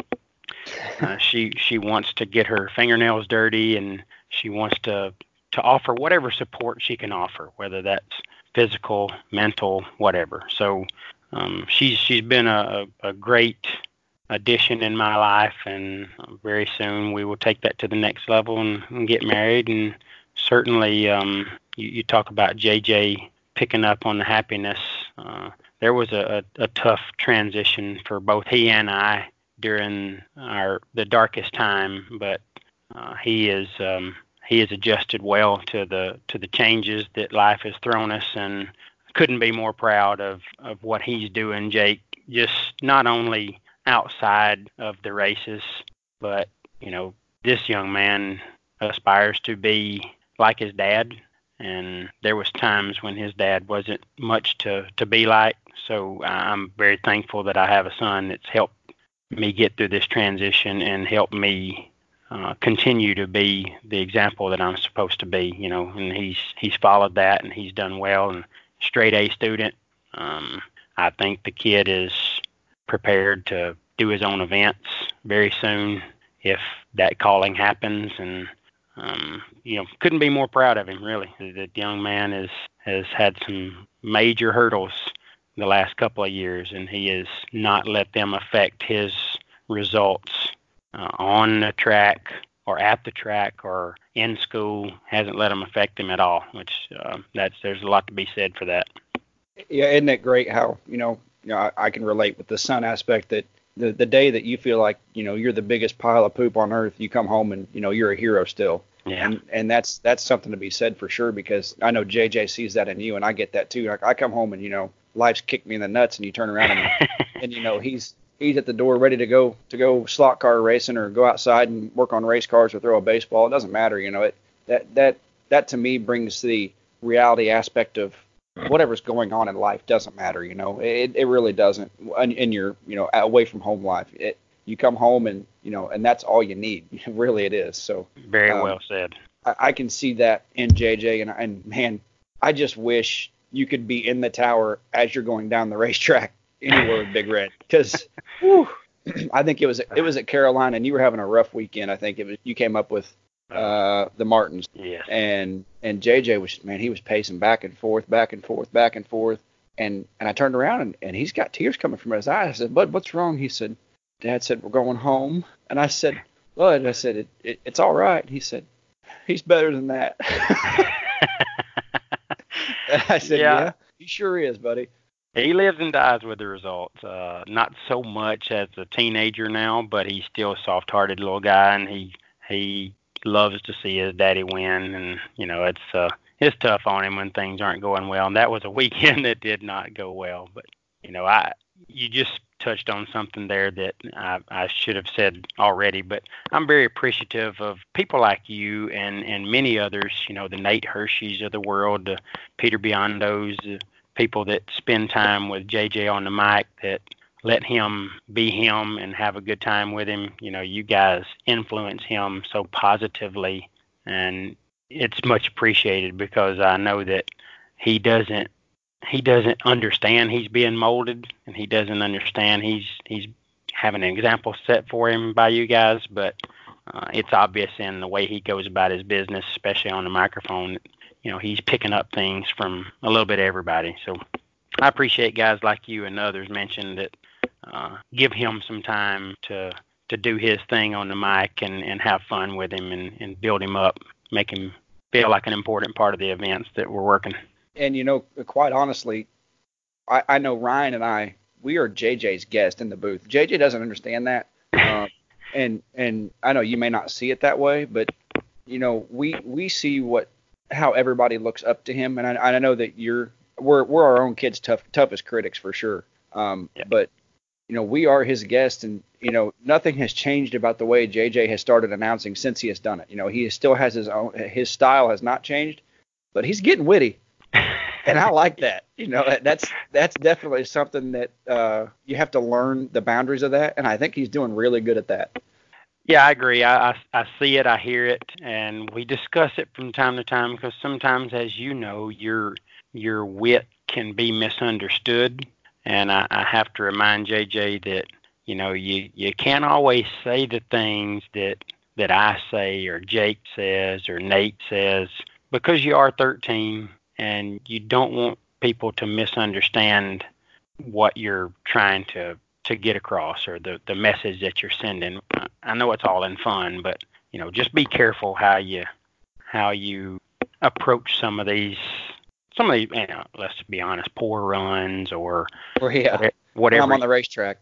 Uh, she she wants to get her fingernails dirty, and she wants to to offer whatever support she can offer, whether that's physical, mental, whatever. So um, she's she's been a, a great addition in my life, and very soon we will take that to the next level and, and get married. And certainly, um, you, you talk about J J picking up on the happiness. Uh, there was a, a, a tough transition for both he and I during our the darkest time, but uh, he is um, he has adjusted well to the to the changes that life has thrown us, and couldn't be more proud of, of what he's doing, Jake. Just not only outside of the races, but you know, this young man aspires to be like his dad, and there was times when his dad wasn't much to to be like. So I'm very thankful that I have a son that's helped me get through this transition and help me uh, continue to be the example that I'm supposed to be, you know, and he's he's followed that, and he's done well, and straight A student. Um, I think the kid is prepared to do his own events very soon if that calling happens, and um, you know, couldn't be more proud of him, really. The young man is has had some major hurdles the last couple of years, and he has not let them affect his results uh, on the track or at the track or in school. Hasn't let them affect him at all, which uh, that's there's a lot to be said for that. Yeah, isn't it great how, you know, you know I, I can relate with the son aspect, that the, the day that you feel like, you know, you're the biggest pile of poop on earth, you come home and, you know, you're a hero still. Yeah. And and that's that's something to be said for sure, because I know J J sees that in you, and I get that too. Like, I come home and, you know, life's kicked me in the nuts, and you turn around and, and you know, he's he's at the door ready to go to go slot car racing or go outside and work on race cars or throw a baseball. It doesn't matter, you know. It that that that to me brings the reality aspect of whatever's going on in life doesn't matter, you know. It it really doesn't. In, in your, you know, away from home life, it you come home and, you know, and that's all you need. Really, it is. So very um, well said. I, I can see that in J J, and and man, I just wish you could be in the tower as you're going down the racetrack anywhere with Big Red, because I think it was it was at Carolina, and you were having a rough weekend. I think it was you came up with uh, the Martins, yes. and and J J was, man, he was pacing back and forth, back and forth, back and forth, and and I turned around and, and he's got tears coming from his eyes. I said, Bud, what's wrong? He said, Dad said we're going home, and I said, Bud, I said it, it it's all right. He said, he's better than that. I said, yeah. yeah, he sure is, buddy. He lives and dies with the results. Uh, not so much as a teenager now, but he's still a soft-hearted little guy, and he he loves to see his daddy win. And you know, it's uh, it's tough on him when things aren't going well. And that was a weekend that did not go well. But you know, I you just touched on something there that I, I should have said already. But I'm very appreciative of people like you and and many others. You know, the Nate Hershey's of the world, the Peter Biondos, the people that spend time with J J on the mic, that let him be him and have a good time with him. You know, you guys influence him so positively, and it's much appreciated, because I know that he doesn't he doesn't understand he's being molded, and he doesn't understand he's he's having an example set for him by you guys, but uh, it's obvious in the way he goes about his business, especially on the microphone. You know, he's picking up things from a little bit of everybody. So I appreciate guys like you and others mentioned that uh, give him some time to to do his thing on the mic and, and have fun with him and, and build him up, make him feel like an important part of the events that we're working. And, you know, quite honestly, I, I know Ryan and I, we are J J's guest in the booth. J J doesn't understand that. Um, and and I know you may not see it that way, but, you know, we we see what how everybody looks up to him. And I, I know that you're we're we're our own kids' tough, toughest critics for sure. Um, yeah. But, you know, we are his guest, and, you know, nothing has changed about the way J J has started announcing since he has done it. You know, he still has his own, his style has not changed, but he's getting witty. And I like that. You know, that's that's definitely something that uh, you have to learn the boundaries of that, and I think he's doing really good at that. Yeah, I agree. I, I, I see it, I hear it, and we discuss it from time to time because sometimes, as you know, your your wit can be misunderstood, and I, I have to remind J J that, you know, you, you can't always say the things that that I say or Jake says or Nate says because you are thirteen. And you don't want people to misunderstand what you're trying to, to get across or the, the message that you're sending. I know it's all in fun, but, you know, just be careful how you how you approach some of these, some of these, you know, let's be honest, poor runs or well, yeah. whatever. I'm on the racetrack.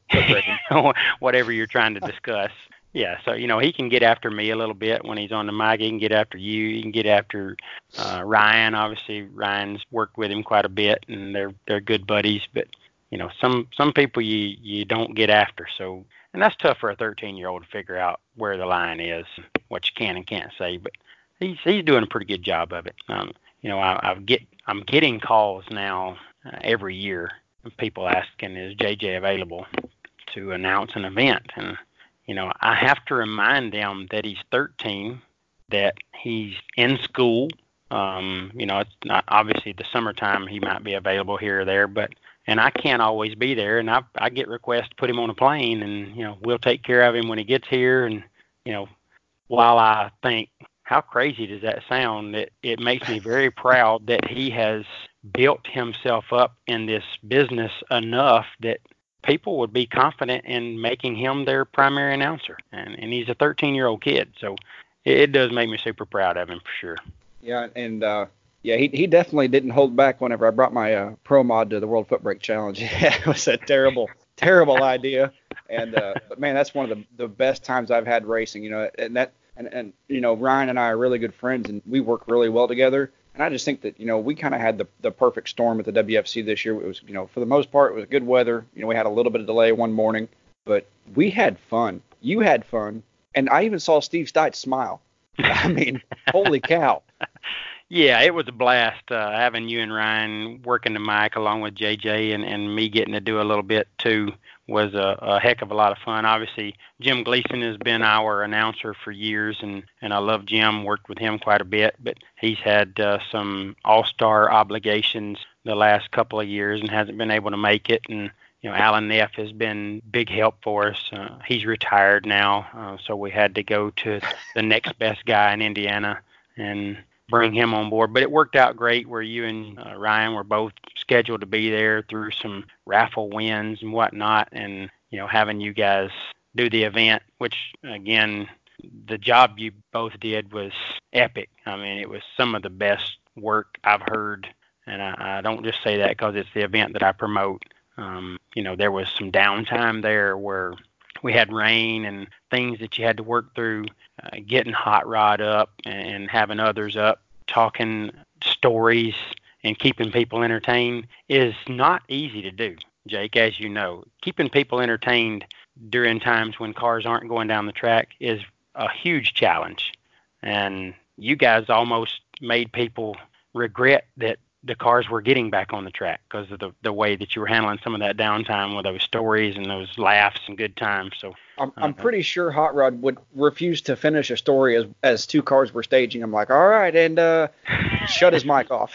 Whatever you're trying to discuss. Yeah, so, you know, he can get after me a little bit when he's on the mic. He can get after you. He can get after uh, Ryan. Obviously, Ryan's worked with him quite a bit, and they're they're good buddies. But, you know, some some people you, you don't get after. So, and that's tough for a thirteen-year-old to figure out where the line is, what you can and can't say. But he's he's doing a pretty good job of it. Um, you know, I, I've get I'm getting calls now uh, every year of people asking, is J J available to announce an event? And you know, I have to remind them that he's thirteen, that he's in school. Um, you know, it's not obviously the summertime he might be available here or there, but and I can't always be there. And I I get requests to put him on a plane, and you know, we'll take care of him when he gets here. And you know, while I think, how crazy does that sound? It it makes me very proud that he has built himself up in this business enough that people would be confident in making him their primary announcer. And, and he's a thirteen-year-old kid. So it, it does make me super proud of him for sure. Yeah, and uh, yeah, he he definitely didn't hold back whenever I brought my uh, Pro Mod to the World Foot Brake Challenge. It was a terrible, terrible idea. And, uh, but man, that's one of the, the best times I've had racing, you know, and that, and, and, you know, Ryan and I are really good friends, and we work really well together. And I just think that, you know, we kind of had the, the perfect storm at the W F C this year. It was, you know, for the most part, it was good weather. You know, we had a little bit of delay one morning, but we had fun. You had fun. And I even saw Steve Stites smile. I mean, holy cow. Yeah, it was a blast uh, having you and Ryan working the mic along with J J and, and me getting to do a little bit too was a, a heck of a lot of fun. Obviously, Jim Gleason has been our announcer for years, and, and I love Jim, worked with him quite a bit, but he's had uh, some all-star obligations the last couple of years and hasn't been able to make it. And, you know, Alan Neff has been big help for us. Uh, he's retired now, uh, so we had to go to the next best guy in Indiana and bring him on board. But it worked out great where you and uh, Ryan were both scheduled to be there through some raffle wins and whatnot. And, you know, having you guys do the event, which, again, the job you both did was epic. I mean, it was some of the best work I've heard. And I, I don't just say that because it's the event that I promote. Um, you know, there was some downtime there where we had rain and things that you had to work through, uh, getting Hot Rod up and having others up, talking stories and keeping people entertained is not easy to do, Jake, as you know. Keeping people entertained during times when cars aren't going down the track is a huge challenge. And you guys almost made people regret that the cars were getting back on the track because of the, the way that you were handling some of that downtime with those stories and those laughs and good times. So I'm, I'm pretty sure Hot Rod would refuse to finish a story as as two cars were staging. I'm like, all right, and uh, shut his mic off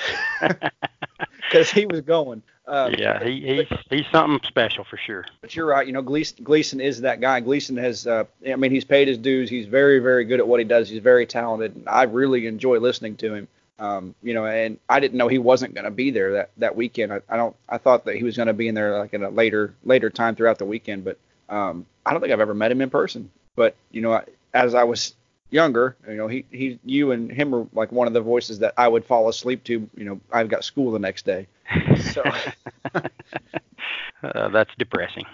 because he was going. Um, yeah, he, he's he's something special for sure. But you're right. You know, Gleason, Gleason is that guy. Gleason has, uh, I mean, he's paid his dues. He's very, very good at what he does. He's very talented. And I really enjoy listening to him. Um, you know, and I didn't know he wasn't going to be there that, that weekend. I, I don't. I thought that he was going to be in there like in a later later time throughout the weekend. But um, I don't think I've ever met him in person. But you know, as I was younger, you know, he, he you and him were like one of the voices that I would fall asleep to. You know, I've got school the next day. So uh, that's depressing.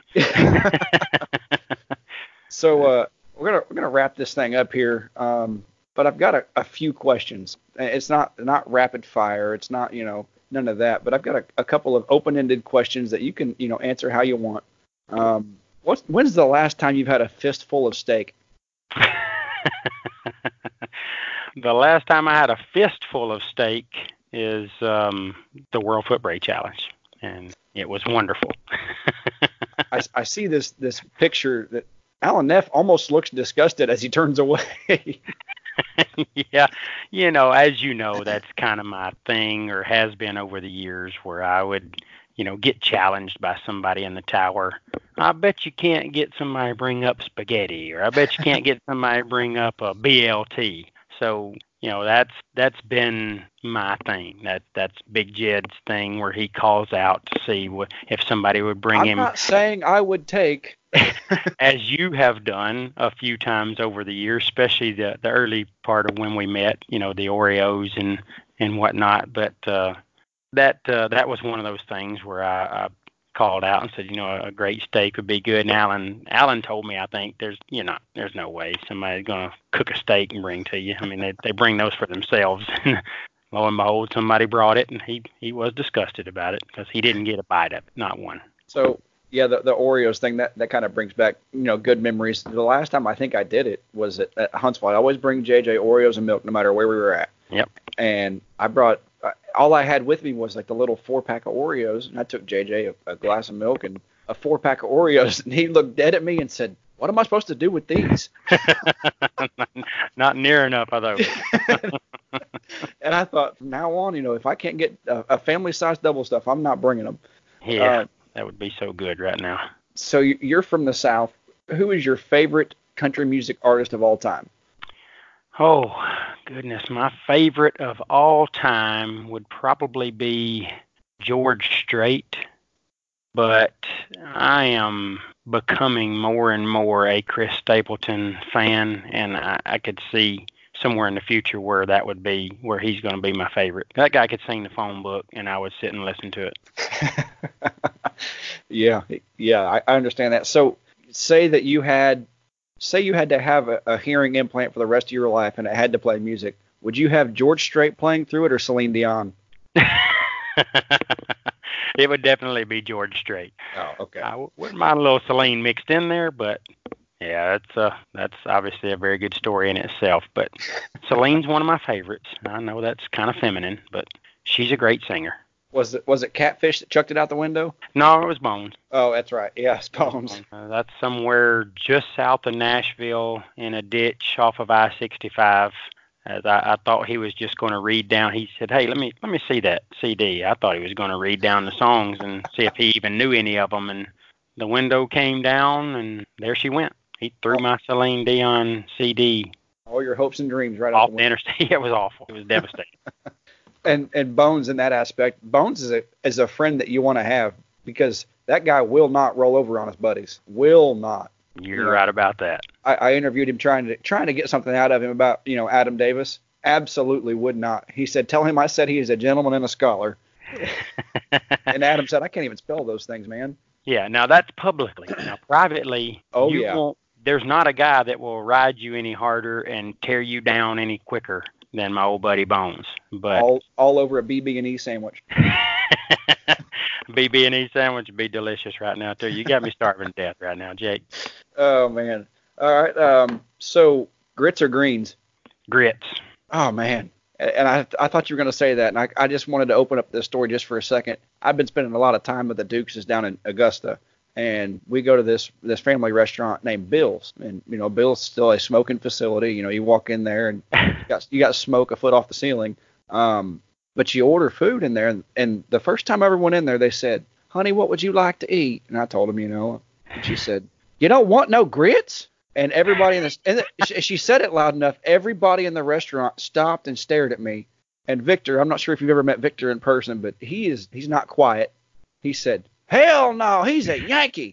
So uh, we're gonna we're gonna wrap this thing up here. Um, but I've got a, a few questions. It's not not rapid fire. It's not you know none of that. But I've got a, a couple of open-ended questions that you can you know answer how you want. Um, what's when's the last time you've had a fistful of steak? The last time I had a fistful of steak is um, the World Foot Brake Challenge, and it was wonderful. I, I see this this picture that Alan Neff almost looks disgusted as he turns away. Yeah, you know, as you know, that's kind of my thing, or has been over the years, where I would, you know, get challenged by somebody in the tower. I bet you can't get somebody to bring up spaghetti, or I bet you can't get somebody to bring up a B L T. So, you know, that's that's been my thing. That that's Big Jed's thing, where he calls out to see what, if somebody would bring I'm him. I'm not saying I would take. As you have done a few times over the years, especially the the early part of when we met, you know, the Oreos and and whatnot. But uh, that uh, that was one of those things where I, I called out and said, you know, a great steak would be good. And Alan, Alan told me, I think there's, you know, there's no way somebody's going to cook a steak and bring to you. I mean, they they bring those for themselves. Lo and behold, somebody brought it, and he he was disgusted about it because he didn't get a bite of it, not one. So yeah, the the Oreos thing that that kind of brings back you know good memories. The last time I think I did it was at, at Huntsville. I always bring J J Oreos and milk no matter where we were at. Yep. And I brought. All I had with me was like the little four pack of Oreos, and I took J J a, a glass of milk and a four pack of Oreos, and he looked dead at me and said, "What am I supposed to do with these?" Not near enough of those. And I thought, from now on, you know, if I can't get a, a family size double stuff, I'm not bringing them. Yeah, uh, that would be so good right now. So you're from the South. Who is your favorite country music artist of all time? Oh, goodness. My favorite of all time would probably be George Strait, but I am becoming more and more a Chris Stapleton fan, and I, I could see somewhere in the future where that would be, where he's going to be my favorite. That guy could sing the phone book, and I would sit and listen to it. yeah, yeah, I, I understand that. So say that you had Say you had to have a, a hearing implant for the rest of your life and it had to play music. Would you have George Strait playing through it or Celine Dion? It would definitely be George Strait. Oh, okay. I wouldn't mind a little Celine mixed in there, but yeah, that's uh, that's obviously a very good story in itself. But Celine's one of my favorites. I know that's kind of feminine, but she's a great singer. Was it was it Catfish that chucked it out the window? No, it was Bones. Oh, that's right. Yeah, it's Bones. Uh, that's somewhere just south of Nashville in a ditch off of I sixty-five. As I, I thought he was just going to read down. He said, "Hey, let me let me see that C D." I thought he was going to read down the songs and see if he even knew any of them. And the window came down, and there she went. He threw oh. my Celine Dion C D. All your hopes and dreams right off off the, the interstate. It was awful. It was devastating. And and Bones in that aspect, Bones is a is a friend that you want to have because that guy will not roll over on his buddies. Will not. You're you know, right about that. I, I interviewed him trying to trying to get something out of him about you know Adam Davis. Absolutely would not. He said, "Tell him I said he is a gentleman and a scholar." And Adam said, "I can't even spell those things, man." Yeah. Now that's publicly. Now privately, oh you yeah. won't. There's not a guy that will ride you any harder and tear you down any quicker than my old buddy Bones. But all all over a B B and E sandwich. B B and E sandwich would be delicious right now too. You got me starving to death right now, Jake. Oh man. All right. Um. So grits or greens? Grits. Oh man. And I I thought you were going to say that, and I I just wanted to open up this story just for a second. I've been spending a lot of time with the Dukes down in Augusta. And we go to this this family restaurant named Bill's, and you know Bill's still a smoking facility. You know, you walk in there and you got, you got smoke a foot off the ceiling. Um, but you order food in there, and, and the first time I ever went in there, they said, "Honey, what would you like to eat?" And I told them, you know, and she said, "You don't want no grits?" And everybody in this, and she said it loud enough. Everybody in the restaurant stopped and stared at me, And Victor, I'm not sure if you've ever met Victor in person, but he is he's not quiet. He said, "Hell no, he's a Yankee."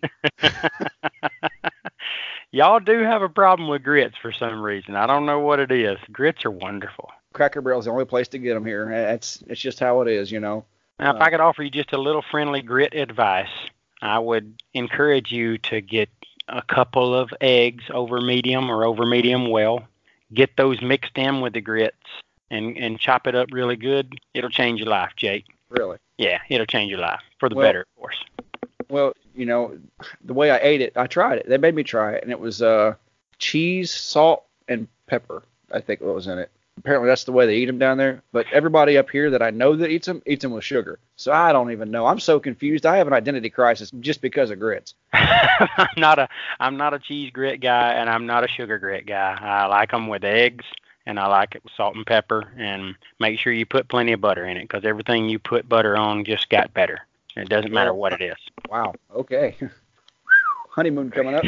Y'all do have a problem with grits for some reason. I don't know what it is. Grits are wonderful. Cracker Barrel's the only place to get them here. It's it's just how it is, you know. Now, if uh, I could offer you just a little friendly grit advice, I would encourage you to get a couple of eggs over medium or over medium well. Get those mixed in with the grits and, and chop it up really good. It'll change your life, Jake. Really? Yeah, it'll change your life for the well, better, of course. Well, you know, the way I ate it, I tried it. They made me try it, and it was uh, cheese, salt, and pepper, I think what was in it. Apparently that's the way they eat them down there. But everybody up here that I know that eats them, eats them with sugar. So I don't even know. I'm so confused. I have an identity crisis just because of grits. I'm not a I'm not a cheese grit guy, and I'm not a sugar grit guy. I like them with eggs, and I like it with salt and pepper. And make sure you put plenty of butter in it, because everything you put butter on just got better. It doesn't matter what it is. Wow. Okay. Honeymoon coming up.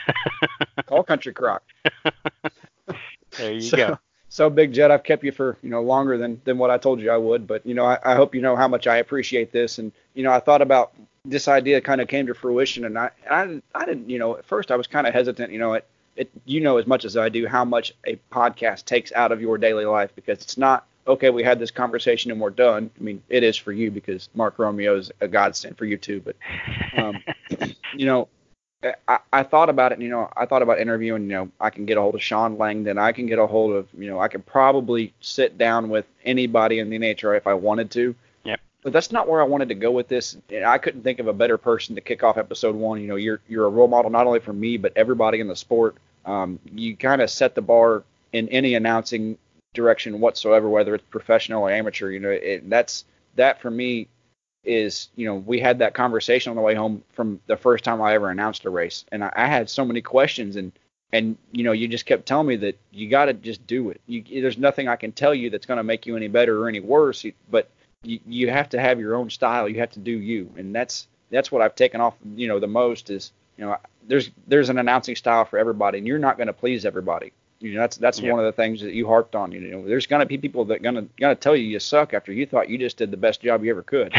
Call Country Crock. There you so, go. So, Big Jet, I've kept you for, you know, longer than, than what I told you I would. But, you know, I, I hope you know how much I appreciate this. And, you know, I thought about this idea kind of came to fruition. And I, I, I didn't, you know, at first I was kind of hesitant. You know, it, it, you know as much as I do how much a podcast takes out of your daily life, because it's not, okay, we had this conversation and we're done. I mean, it is for you because Mark Romeo is a godsend for you too. But, um, you know, I, I thought about it, and, you know, I thought about interviewing, you know, I can get a hold of Sean Langdon. I can get a hold of, you know, I could probably sit down with anybody in the N H R A if I wanted to. Yep. But that's not where I wanted to go with this. I couldn't think of a better person to kick off episode one. You know, you're you're a role model not only for me, but everybody in the sport. Um, you kind of set the bar in any announcing direction whatsoever, whether it's professional or amateur. You know, it, that's that for me is, you know, we had that conversation on the way home from the first time I ever announced a race, and I, I had so many questions, and and you know, you just kept telling me that you got to just do it. You, there's nothing I can tell you that's going to make you any better or any worse, but you, you have to have your own style. You have to do you, and that's that's what I've taken off, you know, the most is, you know, there's there's an announcing style for everybody, and you're not going to please everybody. You know, that's that's yep. one of the things that you harped on. You know, there's going to be people that going to going to tell you you suck after you thought you just did the best job you ever could.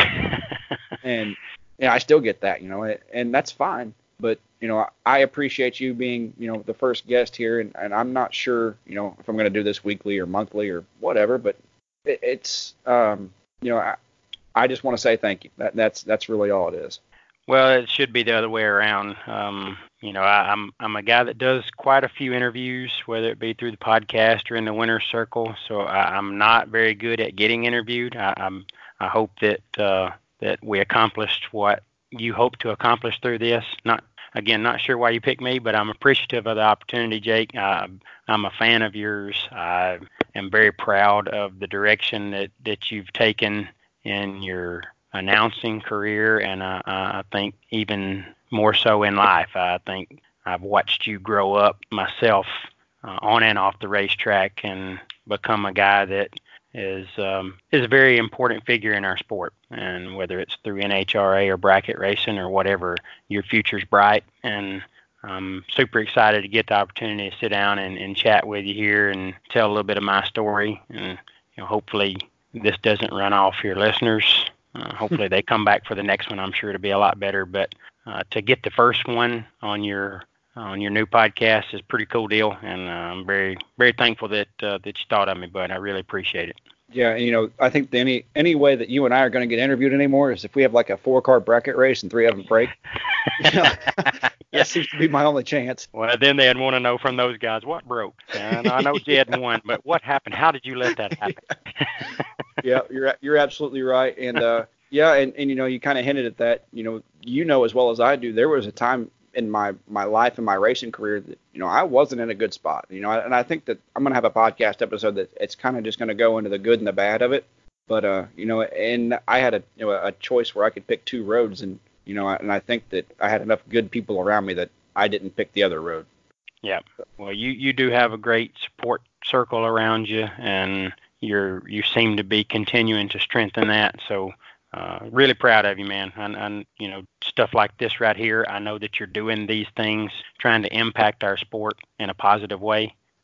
And yeah, I still get that, you know, and that's fine. But, you know, I appreciate you being, you know, the first guest here, and, and I'm not sure, you know, if I'm going to do this weekly or monthly or whatever, but it, it's, um, you know, I, I just want to say thank you. That, that's that's really all it is. Well, it should be the other way around. Um, you know, I, I'm I'm a guy that does quite a few interviews, whether it be through the podcast or in the winner's circle. So I, I'm not very good at getting interviewed. I, I'm I hope that uh, that we accomplished what you hope to accomplish through this. Not again, not sure why you picked me, but I'm appreciative of the opportunity, Jake. Uh, I'm a fan of yours. I am very proud of the direction that, that you've taken in your announcing career, and uh, I think even more so in life. I think I've watched you grow up myself uh, on and off the racetrack and become a guy that is um, is a very important figure in our sport. And whether it's through N H R A or bracket racing or whatever, your future's bright. And I'm super excited to get the opportunity to sit down and, and chat with you here and tell a little bit of my story. And you know, hopefully this doesn't run off your listeners. Uh, hopefully they come back for the next one. I'm sure it'll be a lot better. But uh, to get the first one on your on your new podcast is a pretty cool deal, and uh, I'm very very thankful that uh, that you thought of me, bud. I really appreciate it. Yeah, and you know, I think the any any way that you and I are going to get interviewed anymore is if we have like a four car bracket race and three of them break. You know, that seems to be my only chance. Well, then they'd want to know from those guys what broke. And I know Jed won, but what happened? How did you let that happen? Yeah, you're you're absolutely right, and uh, yeah, and, and you know, you kind of hinted at that. You know, you know as well as I do, there was a time in my my life and my racing career that, you know, I wasn't in a good spot. You know, and I think that I'm gonna have a podcast episode that it's kind of just gonna go into the good and the bad of it. But uh, you know, and I had a you know a choice where I could pick two roads, and you know, and I think that I had enough good people around me that I didn't pick the other road. Yeah. Well, you, you do have a great support circle around you, and you're you seem to be continuing to strengthen that. So uh, really proud of you, man. And, and, you know, stuff like this right here, I know that you're doing these things, trying to impact our sport in a positive way.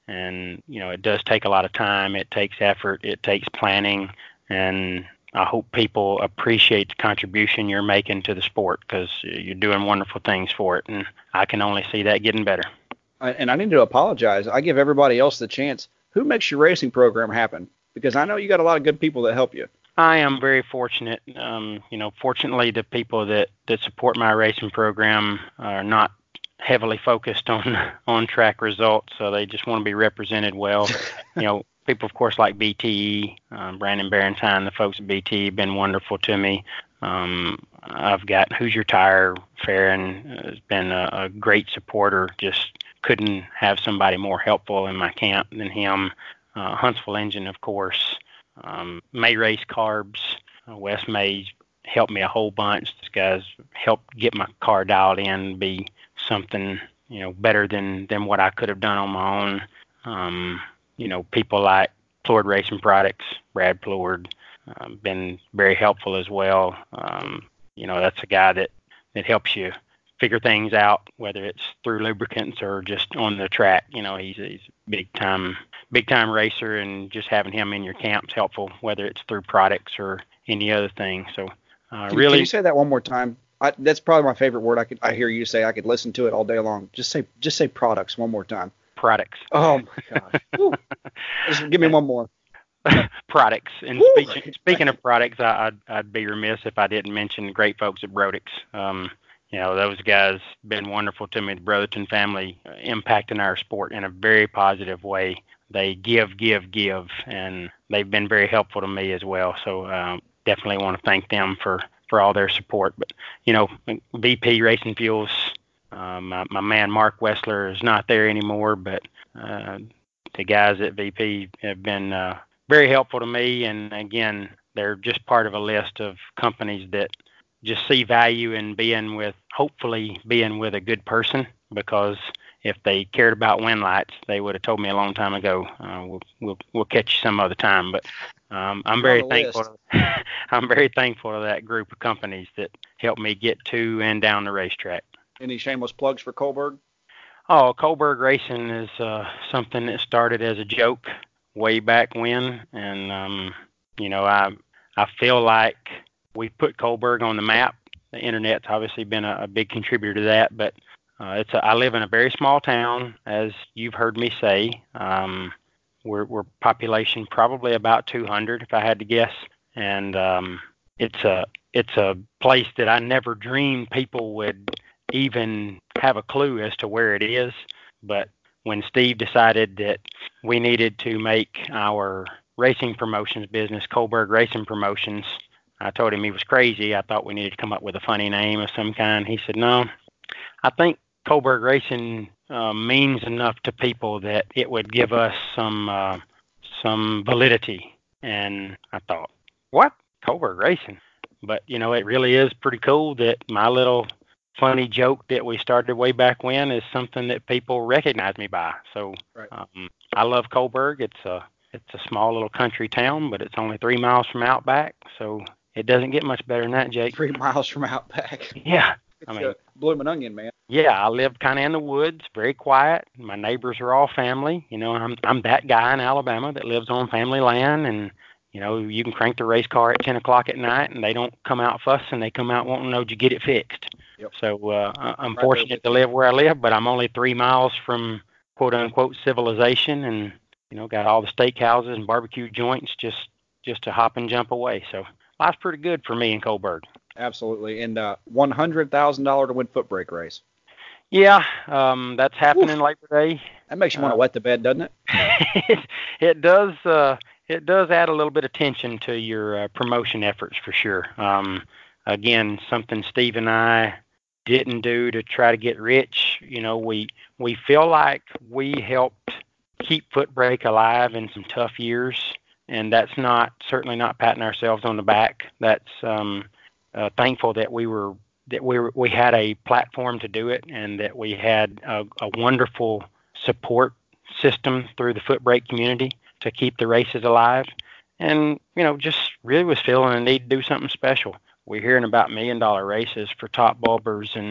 And, you know, it does take a lot of time. It takes effort. It takes planning. And I hope people appreciate the contribution you're making to the sport, because you're doing wonderful things for it. And I can only see that getting better. And I need to apologize. I give everybody else the chance. Who makes your racing program happen? Because I know you got a lot of good people that help you. I am very fortunate. Um, you know, fortunately, the people that, that support my racing program are not heavily focused on on track results, so they just want to be represented well. You know, people, of course, like B T E, um, Brandon Barentine, the folks at B T E have been wonderful to me. Um, I've got Hoosier Tire, Farron has been a, a great supporter. Just couldn't have somebody more helpful in my camp than him. Uh, Huntsville Engine, of course. Um, May Race Carbs, uh, Wes May helped me a whole bunch. This guy's helped get my car dialed in, be something, you know, better than, than what I could have done on my own. Um, you know, people like Plord Racing Products, Brad Plord, uh, been very helpful as well. Um, you know, that's a guy that, that helps you figure things out, whether it's through lubricants or just on the track. You know, he's, he's a big time, big time racer, and just having him in your camp's helpful, whether it's through products or any other thing. So, uh, can, really. Can you say that one more time? I, that's probably my favorite word. I could, I hear you say. I could listen to it all day long. Just say, just say products one more time. Products. Oh my gosh. Just give me one more. Products. And Woo. speaking, speaking of products, I, I'd, I'd be remiss if I didn't mention the great folks at Brodix. Um, You know, those guys been wonderful to me. The Brotherton family uh, impacting our sport in a very positive way. They give, give, give, and they've been very helpful to me as well. So um, definitely want to thank them for, for all their support. But, you know, V P Racing Fuels, um, my, my man Mark Wessler is not there anymore, but uh, the guys at V P have been uh, very helpful to me. And, again, they're just part of a list of companies that just see value in being with, hopefully being with a good person, because if they cared about win lights, they would have told me a long time ago. Uh, we'll, we'll we'll catch you some other time. But um, I'm very thankful. To, I'm very thankful to that group of companies that helped me get to and down the racetrack. Any shameless plugs for Kohlberg? Oh, Kohlberg Racing is uh, something that started as a joke way back when, and um, you know, I I feel like we put Kohlberg on the map. The internet's obviously been a, a big contributor to that, but uh, it's a, I live in a very small town, as you've heard me say. Um, we're, we're population probably about two hundred, if I had to guess, and um, it's a it's a place that I never dreamed people would even have a clue as to where it is. But when Steve decided that we needed to make our racing promotions business Kohlberg Racing Promotions, I told him he was crazy. I thought we needed to come up with a funny name of some kind. He said, no, I think Kohlberg Racing uh, means enough to people that it would give us some uh, some validity. And I thought, what? Kohlberg Racing? But, you know, it really is pretty cool that my little funny joke that we started way back when is something that people recognize me by. So right. um, I love Kohlberg. It's a, it's a small little country town, but it's only three miles from Outback. So it doesn't get much better than that, Jake. Three miles from Outback. Yeah. It's I mean, a blooming onion, man. Yeah, I live kind of in the woods, very quiet. My neighbors are all family. You know, I'm I'm that guy in Alabama that lives on family land, and you know, you can crank the race car at ten o'clock at night, and they don't come out fussing. They come out wanting to know, did you get it fixed? Yep. So uh, I'm right fortunate to live where I live, but I'm only three miles from quote unquote civilization, and you know, got all the steakhouses and barbecue joints just just a hop and jump away. So life's pretty good for me in Kohlberg. Absolutely. And uh, one hundred thousand dollars to win foot brake race. Yeah, um, that's happening Oof. Labor Day. That makes you want to uh, wet the bed, doesn't it? it, it does. Uh, it does add a little bit of tension to your uh, promotion efforts for sure. Um, again, something Steve and I didn't do to try to get rich. You know, we we feel like we helped keep foot brake alive in some tough years, and that's not certainly not patting ourselves on the back. That's um, uh, thankful that we were. that we were, we had a platform to do it, and that we had a, a wonderful support system through the foot brake community to keep the races alive. And, you know, just really was feeling a need to do something special. We're hearing about million dollar races for top bulbers and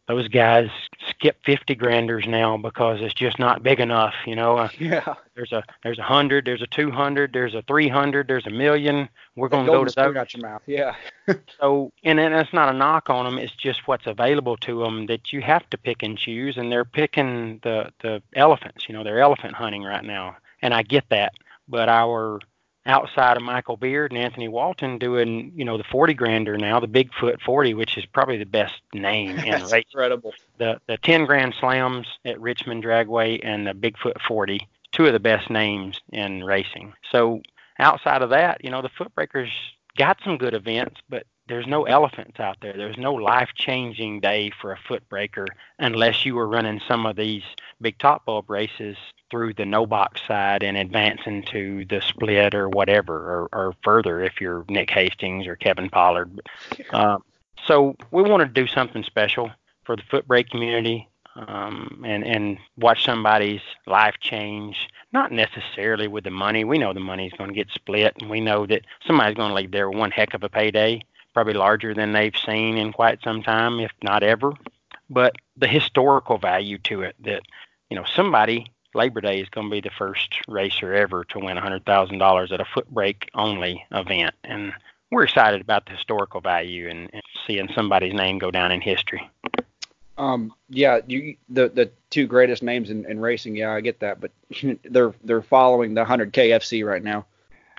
those guys skip fifty granders now because it's just not big enough. You know, uh, Yeah. there's a there's a hundred, there's a two hundred, there's a three hundred, there's a million. We're That going to go golden to spoon those. out your mouth. Yeah. So, and then that's not a knock on them. It's just what's available to them that you have to pick and choose. And they're picking the the elephants. You know, they're elephant hunting right now, and I get that. But our outside of Michael Beard and Anthony Walton doing, you know, the forty grander now, the Bigfoot forty, which is probably the best name in That's race. incredible. The the ten grand slams at Richmond Dragway and the Bigfoot forty, two of the best names in racing. So outside of that, you know, the Footbreakers got some good events, but there's no elephants out there. There's no life-changing day for a Footbreaker unless you were running some of these big top bulb races through the no box side and advancing to the split or whatever, or, or further if you're Nick Hastings or Kevin Pollard. Um, so we want to do something special for the foot brake community, um, and, and watch somebody's life change, not necessarily with the money. We know the money's going to get split, and we know that somebody's going to leave there with one heck of a payday, probably larger than they've seen in quite some time, if not ever. But the historical value to it, that, you know, somebody, Labor Day is going to be the first racer ever to win one hundred thousand dollars at a foot brake only event. And we're excited about the historical value and, and seeing somebody's name go down in history. Um, yeah, you, the the two greatest names in, in racing, yeah, I get that, but they're they're following the one hundred K F C right now.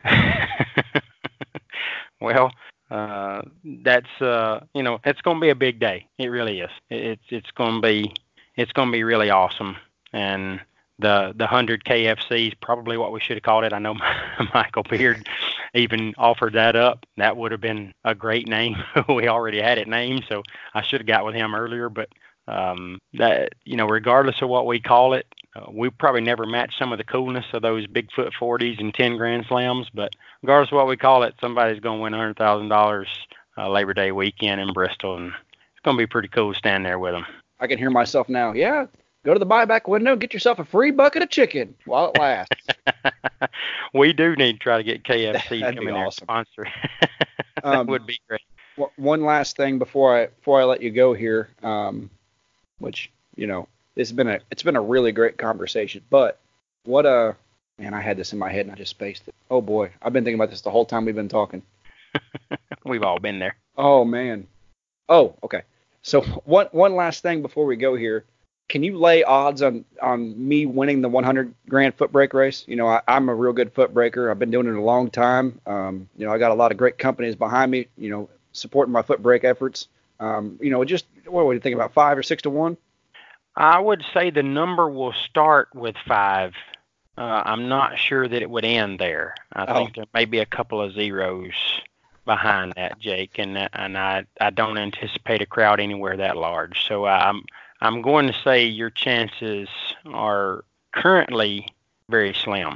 Well, uh, that's uh, you know, it's going to be a big day. It really is. It's it's going to be it's going to be really awesome. And the the one hundred K F C is probably what we should have called it. I know Michael Beard even offered that up. That would have been a great name. We already had it named, so I should have got with him earlier. But um, that, you know, regardless of what we call it, uh, we probably never match some of the coolness of those Bigfoot forties and ten grand slams. But regardless of what we call it, somebody's going to win one hundred thousand dollars uh, Labor Day weekend in Bristol, and it's going to be pretty cool to stand there with them. I can hear myself now. Yeah. Go to the buyback window and get yourself a free bucket of chicken while it lasts. We do need to try to get K F C to come in there and awesome. sponsor. That Um, would be great. w- one last thing before I before I let you go here, um, which, you know, it's been a it's been a really great conversation. But what a man, I had this in my head and I just spaced it. Oh boy, I've been thinking about this the whole time we've been talking. We've all been there. Oh man. Oh, okay. So one one last thing before we go here. Can you lay odds on, on me winning the one hundred grand foot brake race? You know, I, I'm a real good foot breaker. I've been doing it a long time. Um, you know, I got a lot of great companies behind me, you know, supporting my foot brake efforts. Um, you know, just, what would you think, about five or six to one? I would say the number will start with five. Uh, I'm not sure that it would end there. I Oh. think there may be a couple of zeros behind that, Jake, and and I, I don't anticipate a crowd anywhere that large. So I'm I'm going to say your chances are currently very slim,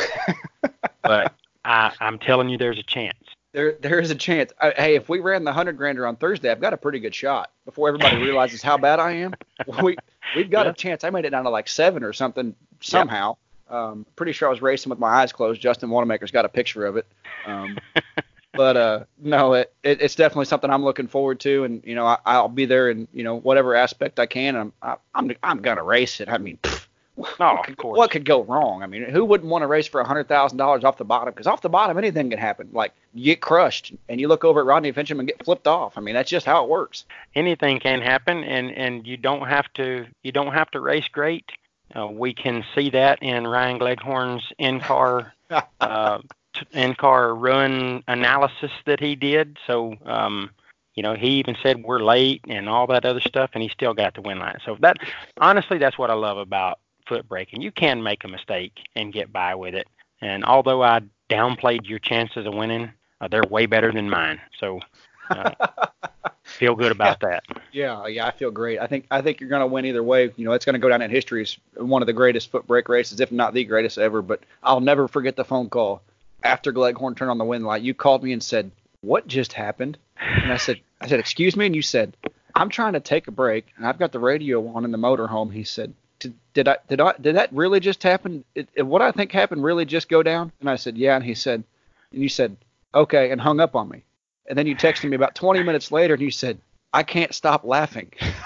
but I, I'm telling you, there's a chance. There, there is a chance. I, hey, if we ran the hundred grander on Thursday, I've got a pretty good shot. Before everybody realizes how bad I am, we we've got Yeah. a chance. I made it down to like seven or something somehow. Um, pretty sure I was racing with my eyes closed. Justin Wanamaker's got a picture of it. Um, but uh, no, it, it it's definitely something I'm looking forward to, and you know, I, I'll be there in, you know, whatever aspect I can. I'm I, I'm I'm gonna race it. I mean. pfft, No, what of could, course. what could go wrong? I mean, who wouldn't want to race for one hundred thousand dollars off the bottom? Because off the bottom, anything can happen. Like, you get crushed, and you look over at Rodney Fincham and get flipped off. I mean, that's just how it works. Anything can happen, and, and you don't have to you don't have to race great. Uh, we can see that in Ryan Gleghorn's in-car uh, t- in-car run analysis that he did. So, um, you know, he even said we're late and all that other stuff, and he still got the win line. So that, honestly, that's what I love about foot braking. You can make a mistake and get by with it. And although I downplayed your chances of winning, uh, they're way better than mine. So, uh, feel good about that. Yeah, yeah, I feel great. I think I think you're going to win either way. You know, it's going to go down in history as one of the greatest foot brake races, if not the greatest ever. But I'll never forget the phone call after Gleghorn turned on the win light. You called me and said, "What just happened?" And I said, "I said, excuse me." And you said, "I'm trying to take a break, and I've got the radio on in the motorhome." He said, Did, did I did I did that really just happen? It, it, what I think happened really just go down? And I said, "Yeah." And he said, and you said, "Okay," and hung up on me. And then you texted me about twenty minutes later, and you said, "I can't stop laughing."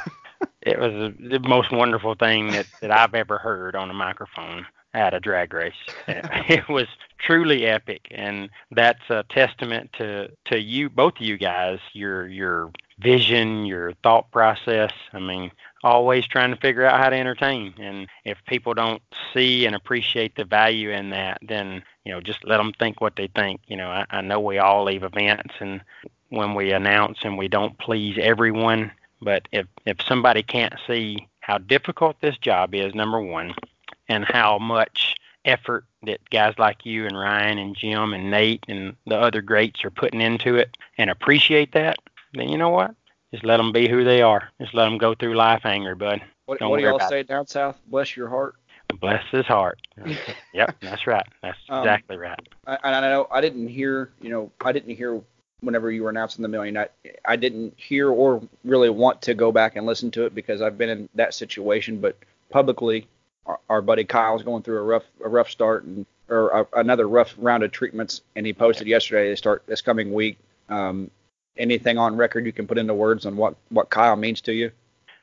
It was the most wonderful thing that, that I've ever heard on a microphone at a drag race. It was truly epic, and that's a testament to to you, both of you guys, your your vision, your thought process. I mean, always trying to figure out how to entertain. And if people don't see and appreciate the value in that, then you know, just let them think what they think. You know, I, I know we all leave events, and when we announce and we don't please everyone, but if if somebody can't see how difficult this job is, number one, and how much effort that guys like you and Ryan and Jim and Nate and the other greats are putting into it, and appreciate that, then you know what? Just let them be who they are. Just let them go through life angry, bud. What, Don't what do worry y'all about say it. down south? Bless your heart. Bless his heart. Yep, that's right. That's Um, exactly right. I, and I know I didn't hear, you know, I didn't hear whenever you were announcing the million. I, I didn't hear or really want to go back and listen to it because I've been in that situation. But publicly, our, our buddy Kyle's going through a rough a rough start and or a, another rough round of treatments, and he posted yesterday to start this coming week. Um, anything on record you can put into words on what what Kyle means to you?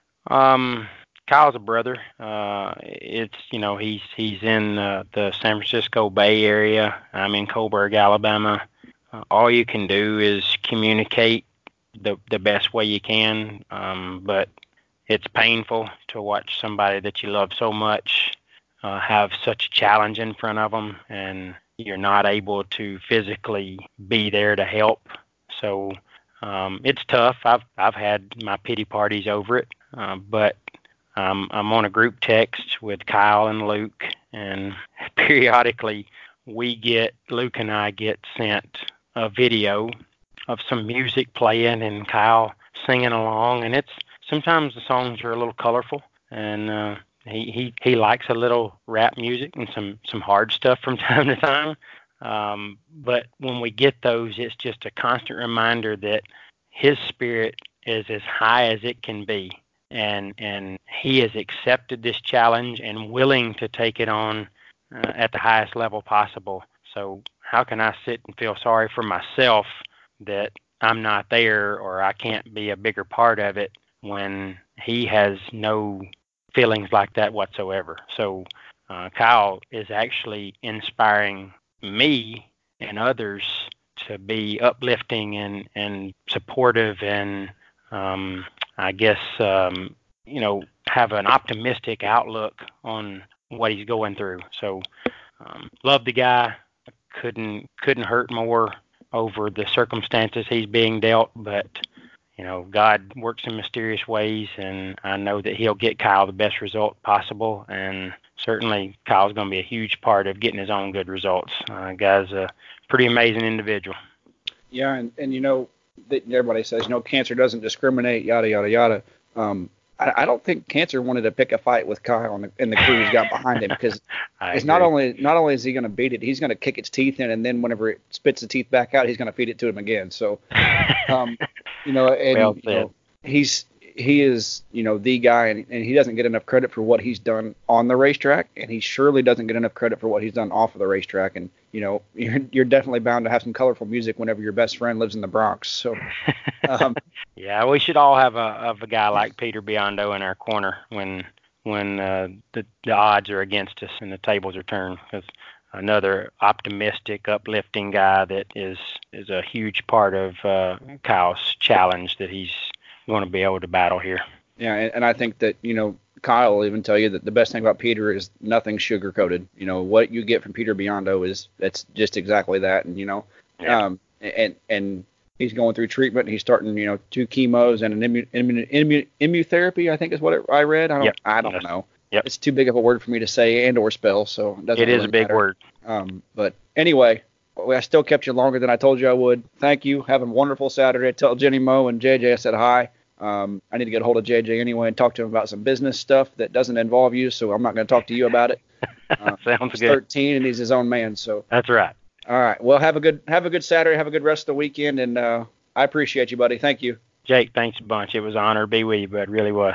Um, Kyle's a brother. Uh, it's you know he's he's in uh, the San Francisco Bay Area. I'm in Coburg, Alabama. Uh, all you can do is communicate the the best way you can. Um, but it's painful to watch somebody that you love so much uh, have such a challenge in front of them, and you're not able to physically be there to help. So um, it's tough. I've I've had my pity parties over it, uh, but um, I'm on a group text with Kyle and Luke, and periodically we get Luke and I get sent a video of some music playing and Kyle singing along, and it's sometimes the songs are a little colorful, and uh, he, he he likes a little rap music and some some hard stuff from time to time. Um, but when we get those, it's just a constant reminder that his spirit is as high as it can be, and and he has accepted this challenge and willing to take it on uh, at the highest level possible. So how can I sit and feel sorry for myself that I'm not there or I can't be a bigger part of it when he has no feelings like that whatsoever? So uh, Kyle is actually inspiring me and others to be uplifting and, and supportive and um, I guess, um, you know, have an optimistic outlook on what he's going through. So um, love the guy. Couldn't couldn't hurt more over the circumstances he's being dealt, but you know, God works in mysterious ways, and I know that he'll get Kyle the best result possible, and certainly Kyle's going to be a huge part of getting his own good results. Uh, guy's a pretty amazing individual. Yeah, and, and you know, that everybody says, you know, cancer doesn't discriminate, yada, yada, yada. Um, I, I don't think cancer wanted to pick a fight with Kyle and the, and the crew he's got behind him because it's not only not only is he going to beat it, he's going to kick its teeth in, and then whenever it spits the teeth back out, he's going to feed it to him again. So, um, you know, and well you know, he's he is, you know, the guy, and, and he doesn't get enough credit for what he's done on the racetrack, and he surely doesn't get enough credit for what he's done off of the racetrack. And you know, you're you're definitely bound to have some colorful music whenever your best friend lives in the Bronx. So, um, yeah, we should all have a of a guy like Peter Biondo in our corner when when uh, the the odds are against us and the tables are turned. Because another optimistic, uplifting guy that is is a huge part of uh, Kyle's challenge that he's going to be able to battle here. Yeah, and, and I think that, you know, Kyle will even tell you that the best thing about Peter is nothing sugar coated. You know, what you get from Peter Biondo is that's just exactly that. And, you know, yeah. um, and, and he's going through treatment. He's starting, you know, two chemos and an immu, immu, immu, immunotherapy, I think is what it, I read. I don't, yep. I don't yes. know. Yep. It's too big of a word for me to say and or spell, so it doesn't It really is a big matter. word. Um, but anyway, I still kept you longer than I told you I would. Thank you. Have a wonderful Saturday. Tell Jenny Moe and J J I said hi. Um, I need to get a hold of J J anyway and talk to him about some business stuff that doesn't involve you, so I'm not going to talk to you about it. Uh, Sounds he's good. thirteen and he's his own man, so. That's right. All right. Well, have a good have a good Saturday. Have a good rest of the weekend, and uh, I appreciate you, buddy. Thank you. Jake, thanks a bunch. It was an honor to be with you, but it really was.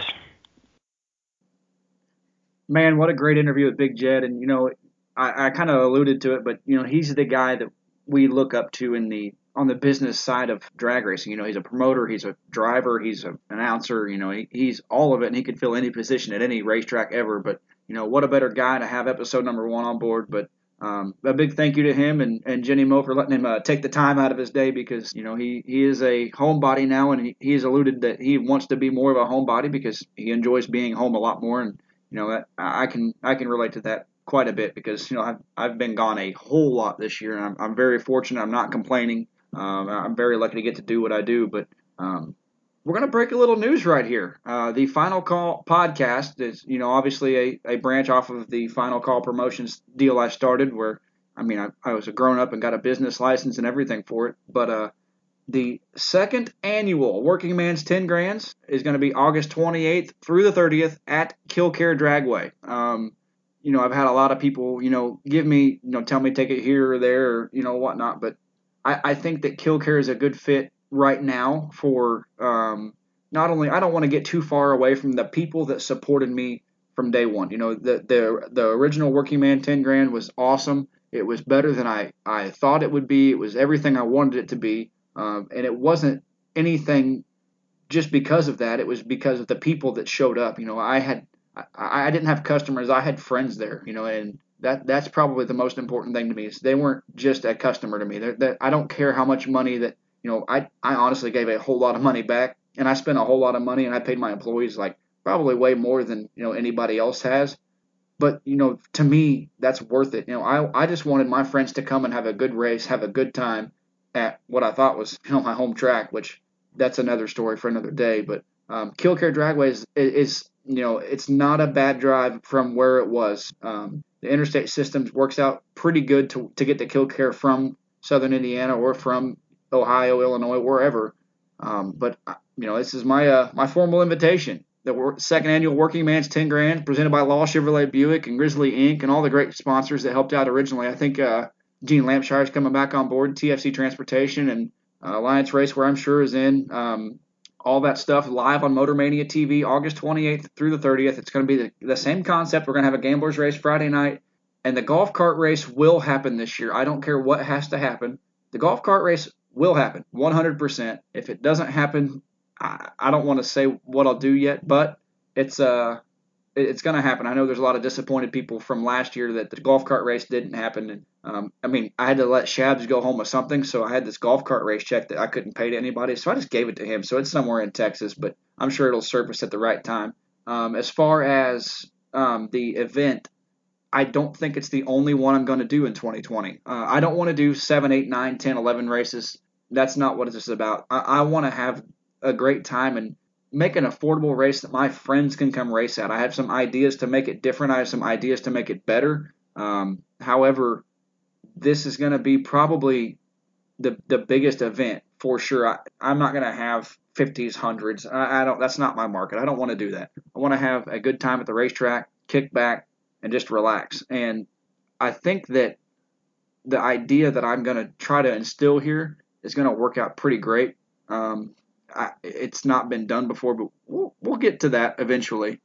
Man, what a great interview with Big Jed. And, you know, I, I kind of alluded to it, but, you know, he's the guy that we look up to in the on the business side of drag racing. You know, he's a promoter, he's a driver, he's an announcer. You know, he, he's all of it, and he could fill any position at any racetrack ever. But you know, what a better guy to have episode number one on board. But um, a big thank you to him and, and Jenny Moe for letting him uh, take the time out of his day, because you know he, he is a homebody now, and he, he has alluded that he wants to be more of a homebody because he enjoys being home a lot more. And you know, that, I can I can relate to that quite a bit, because you know I've I've been gone a whole lot this year, and I'm I'm very fortunate. I'm not complaining. Um, I'm very lucky to get to do what I do. But um, we're going to break a little news right here. Uh, the Final Call podcast is, you know, obviously a, a branch off of the Final Call Promotions deal I started, where, I mean, I, I was a grown up and got a business license and everything for it. But uh, the second annual Working Man's ten Grands is going to be August twenty-eighth through the thirtieth at Killcare Dragway. Um, you know, I've had a lot of people, you know, give me, you know, tell me take it here or there, or, you know, whatnot. But I, I think that Killcare is a good fit right now for um, not only, I don't want to get too far away from the people that supported me from day one. You know, the the the original Working Man ten Grand was awesome. It was better than I, I thought it would be. It was everything I wanted it to be. Um, and it wasn't anything just because of that. It was because of the people that showed up. You know, I had I, I didn't have customers. I had friends there, you know, and that that's probably the most important thing to me, is they weren't just a customer to me. They're, they're, I don't care how much money that, you know, I, I honestly gave a whole lot of money back, and I spent a whole lot of money, and I paid my employees like probably way more than, you know, anybody else has. But, you know, to me, that's worth it. You know, I, I just wanted my friends to come and have a good race, have a good time at what I thought was, you know, my home track, which that's another story for another day. But um, Killcare Dragway is, is, you know, it's not a bad drive from where it was. Um, the interstate systems works out pretty good to, to get to Killcare from southern Indiana or from Ohio, Illinois, wherever. Um, but, you know, this is my uh, my formal invitation. The second annual Working Man's ten Grand, presented by Law Chevrolet Buick and Grizzly Incorporated and all the great sponsors that helped out originally. I think uh, Gene Lampshire is coming back on board, T F C Transportation, and uh, Alliance Raceware, I'm sure, is in. Um, all that stuff live on Motor Mania T V, August twenty-eighth through the thirtieth. It's going to be the, the same concept. We're going to have a gambler's race Friday night, and the golf cart race will happen this year. I don't care what has to happen. The golf cart race will happen, one hundred percent. If it doesn't happen, I, I don't want to say what I'll do yet, but it's uh it's going to happen. I know there's a lot of disappointed people from last year that the golf cart race didn't happen. And um, I mean, I had to let Shabs go home with something, so I had this golf cart race check that I couldn't pay to anybody, so I just gave it to him. So it's somewhere in Texas, but I'm sure it'll surface at the right time. Um, as far as um, the event, I don't think it's the only one I'm going to do in twenty twenty. Uh, I don't want to do seven, eight, nine, ten, eleven races. That's not what this is about. I, I want to have a great time and make an affordable race that my friends can come race at. I have some ideas to make it different. I have some ideas to make it better. Um, however, this is going to be probably the the biggest event for sure. I, I'm not going to have fifties, hundreds. I, I don't. That's not my market. I don't want to do that. I want to have a good time at the racetrack, kick back, and just relax. And I think that the idea that I'm going to try to instill here is going to work out pretty great. Um, I, it's not been done before, but we'll, we'll get to that eventually.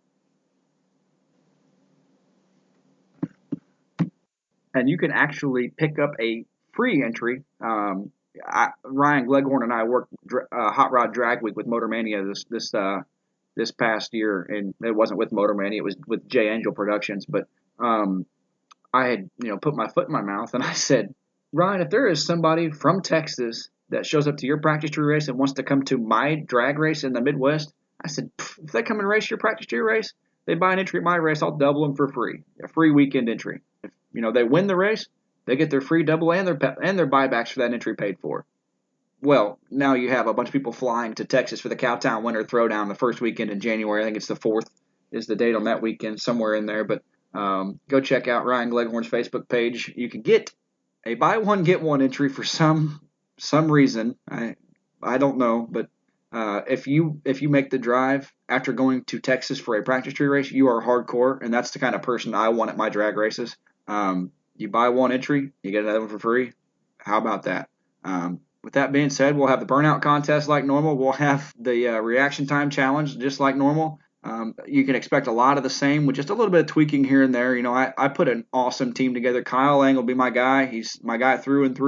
And you can actually pick up a free entry. Um, I, Ryan Gleghorn and I worked uh, Hot Rod Drag Week with Motor Mania this this uh, this past year, and it wasn't with Motor Mania; it was with J Angel Productions. But um, I had you know put my foot in my mouth, and I said, Ryan, if there is somebody from Texas that shows up to your practice tree race and wants to come to my drag race in the Midwest, I said, if they come and race your practice tree race, they buy an entry at my race, I'll double them for free, a free weekend entry. If you know they win the race, they get their free double and their and their buybacks for that entry paid for. Well, now you have a bunch of people flying to Texas for the Cowtown Winter Throwdown the first weekend in January. I think it's the fourth is the date on that weekend, somewhere in there. But um, go check out Ryan Gleghorn's Facebook page. You can get a buy one get one entry for some some reason. I I don't know, but uh, if you if you make the drive after going to Texas for a practice tree race, you are hardcore, and that's the kind of person I want at my drag races. Um, you buy one entry, you get another one for free. How about that? Um, with that being said, we'll have the burnout contest like normal. We'll have the uh, reaction time challenge just like normal. Um, you can expect a lot of the same with just a little bit of tweaking here and there. You know, I, I put an awesome team together. Kyle Lang will be my guy. He's my guy through and through.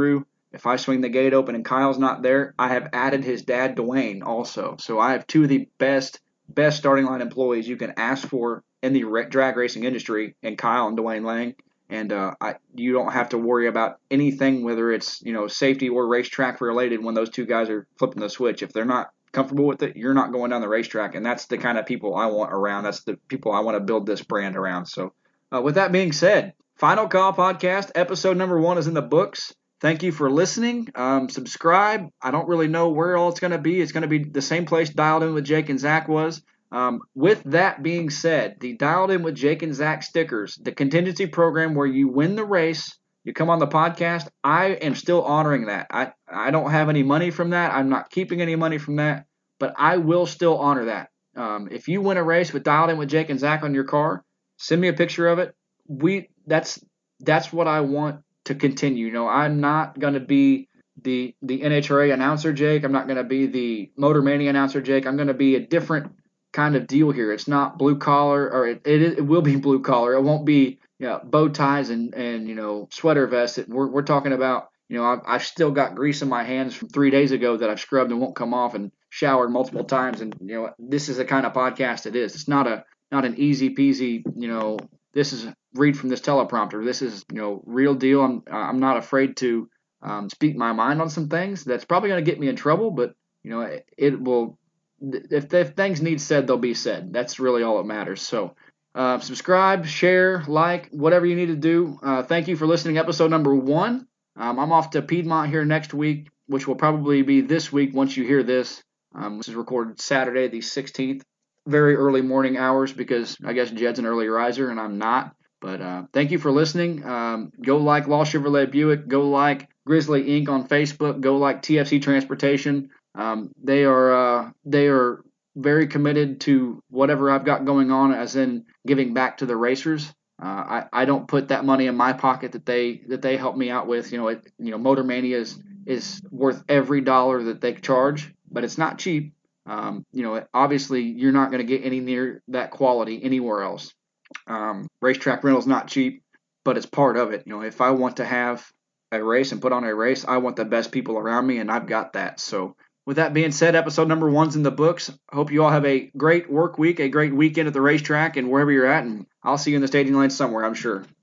if I swing the gate open and Kyle's not there, I have added his dad, Dwayne, also. So I have two of the best best starting line employees you can ask for in the drag racing industry, and Kyle and Dwayne Lang. And uh, I, you don't have to worry about anything, whether it's you know safety or racetrack related, when those two guys are flipping the switch. If they're not comfortable with it, you're not going down the racetrack, and that's the kind of people I want around. That's the people I want to build this brand around. So, uh, with that being said, Final Call Podcast episode number one is in the books. Thank you for listening. Um, subscribe. I don't really know where all it's going to be. It's going to be the same place Dialed In with Jake and Zach was. Um, with that being said, the Dialed In with Jake and Zach stickers, the contingency program where you win the race, you come on the podcast, I am still honoring that. I, I don't have any money from that. I'm not keeping any money from that, but I will still honor that. Um, if you win a race with Dialed In with Jake and Zach on your car, send me a picture of it. We that's that's what I want to continue. You know, I'm not going to be the the N H R A announcer, Jake. I'm not going to be the Motor Mania announcer, Jake. I'm going to be a different kind of deal here. It's not blue collar, or it, it, it will be blue collar. It won't be you know, bow ties and, and you know sweater vests. We're we're talking about you know I've, I've still got grease in my hands from three days ago that I've scrubbed and won't come off, and showered multiple times. And you know this is the kind of podcast it is. It's not a not an easy peasy you know this is read from this teleprompter. This is you know real deal. I'm I'm not afraid to um, speak my mind on some things. That's probably going to get me in trouble, but you know it, it will. If, if things need said, they'll be said. That's really all that matters. So uh, subscribe, share, like, whatever you need to do. Uh, thank you for listening to episode number one. Um, I'm off to Piedmont here next week, which will probably be this week once you hear this. Um, this is recorded Saturday the sixteenth. Very early morning hours because I guess Jed's an early riser and I'm not. But uh, thank you for listening. Um, go like Law Chevrolet Buick. Go like Grizzly Incorporated on Facebook. Go like T F C Transportation. Um, they are uh, they are very committed to whatever I've got going on, as in giving back to the racers. Uh, I, I don't put that money in my pocket that they that they help me out with. You know, it, you know, Motor Mania is is worth every dollar that they charge, but it's not cheap. Um, you know, obviously you're not going to get any near that quality anywhere else. Um, racetrack rental's not cheap, but it's part of it. You know, if I want to have a race and put on a race, I want the best people around me, and I've got that. So. With that being said, episode number one's in the books. Hope you all have a great work week, a great weekend at the racetrack and wherever you're at, and I'll see you in the staging lane somewhere, I'm sure.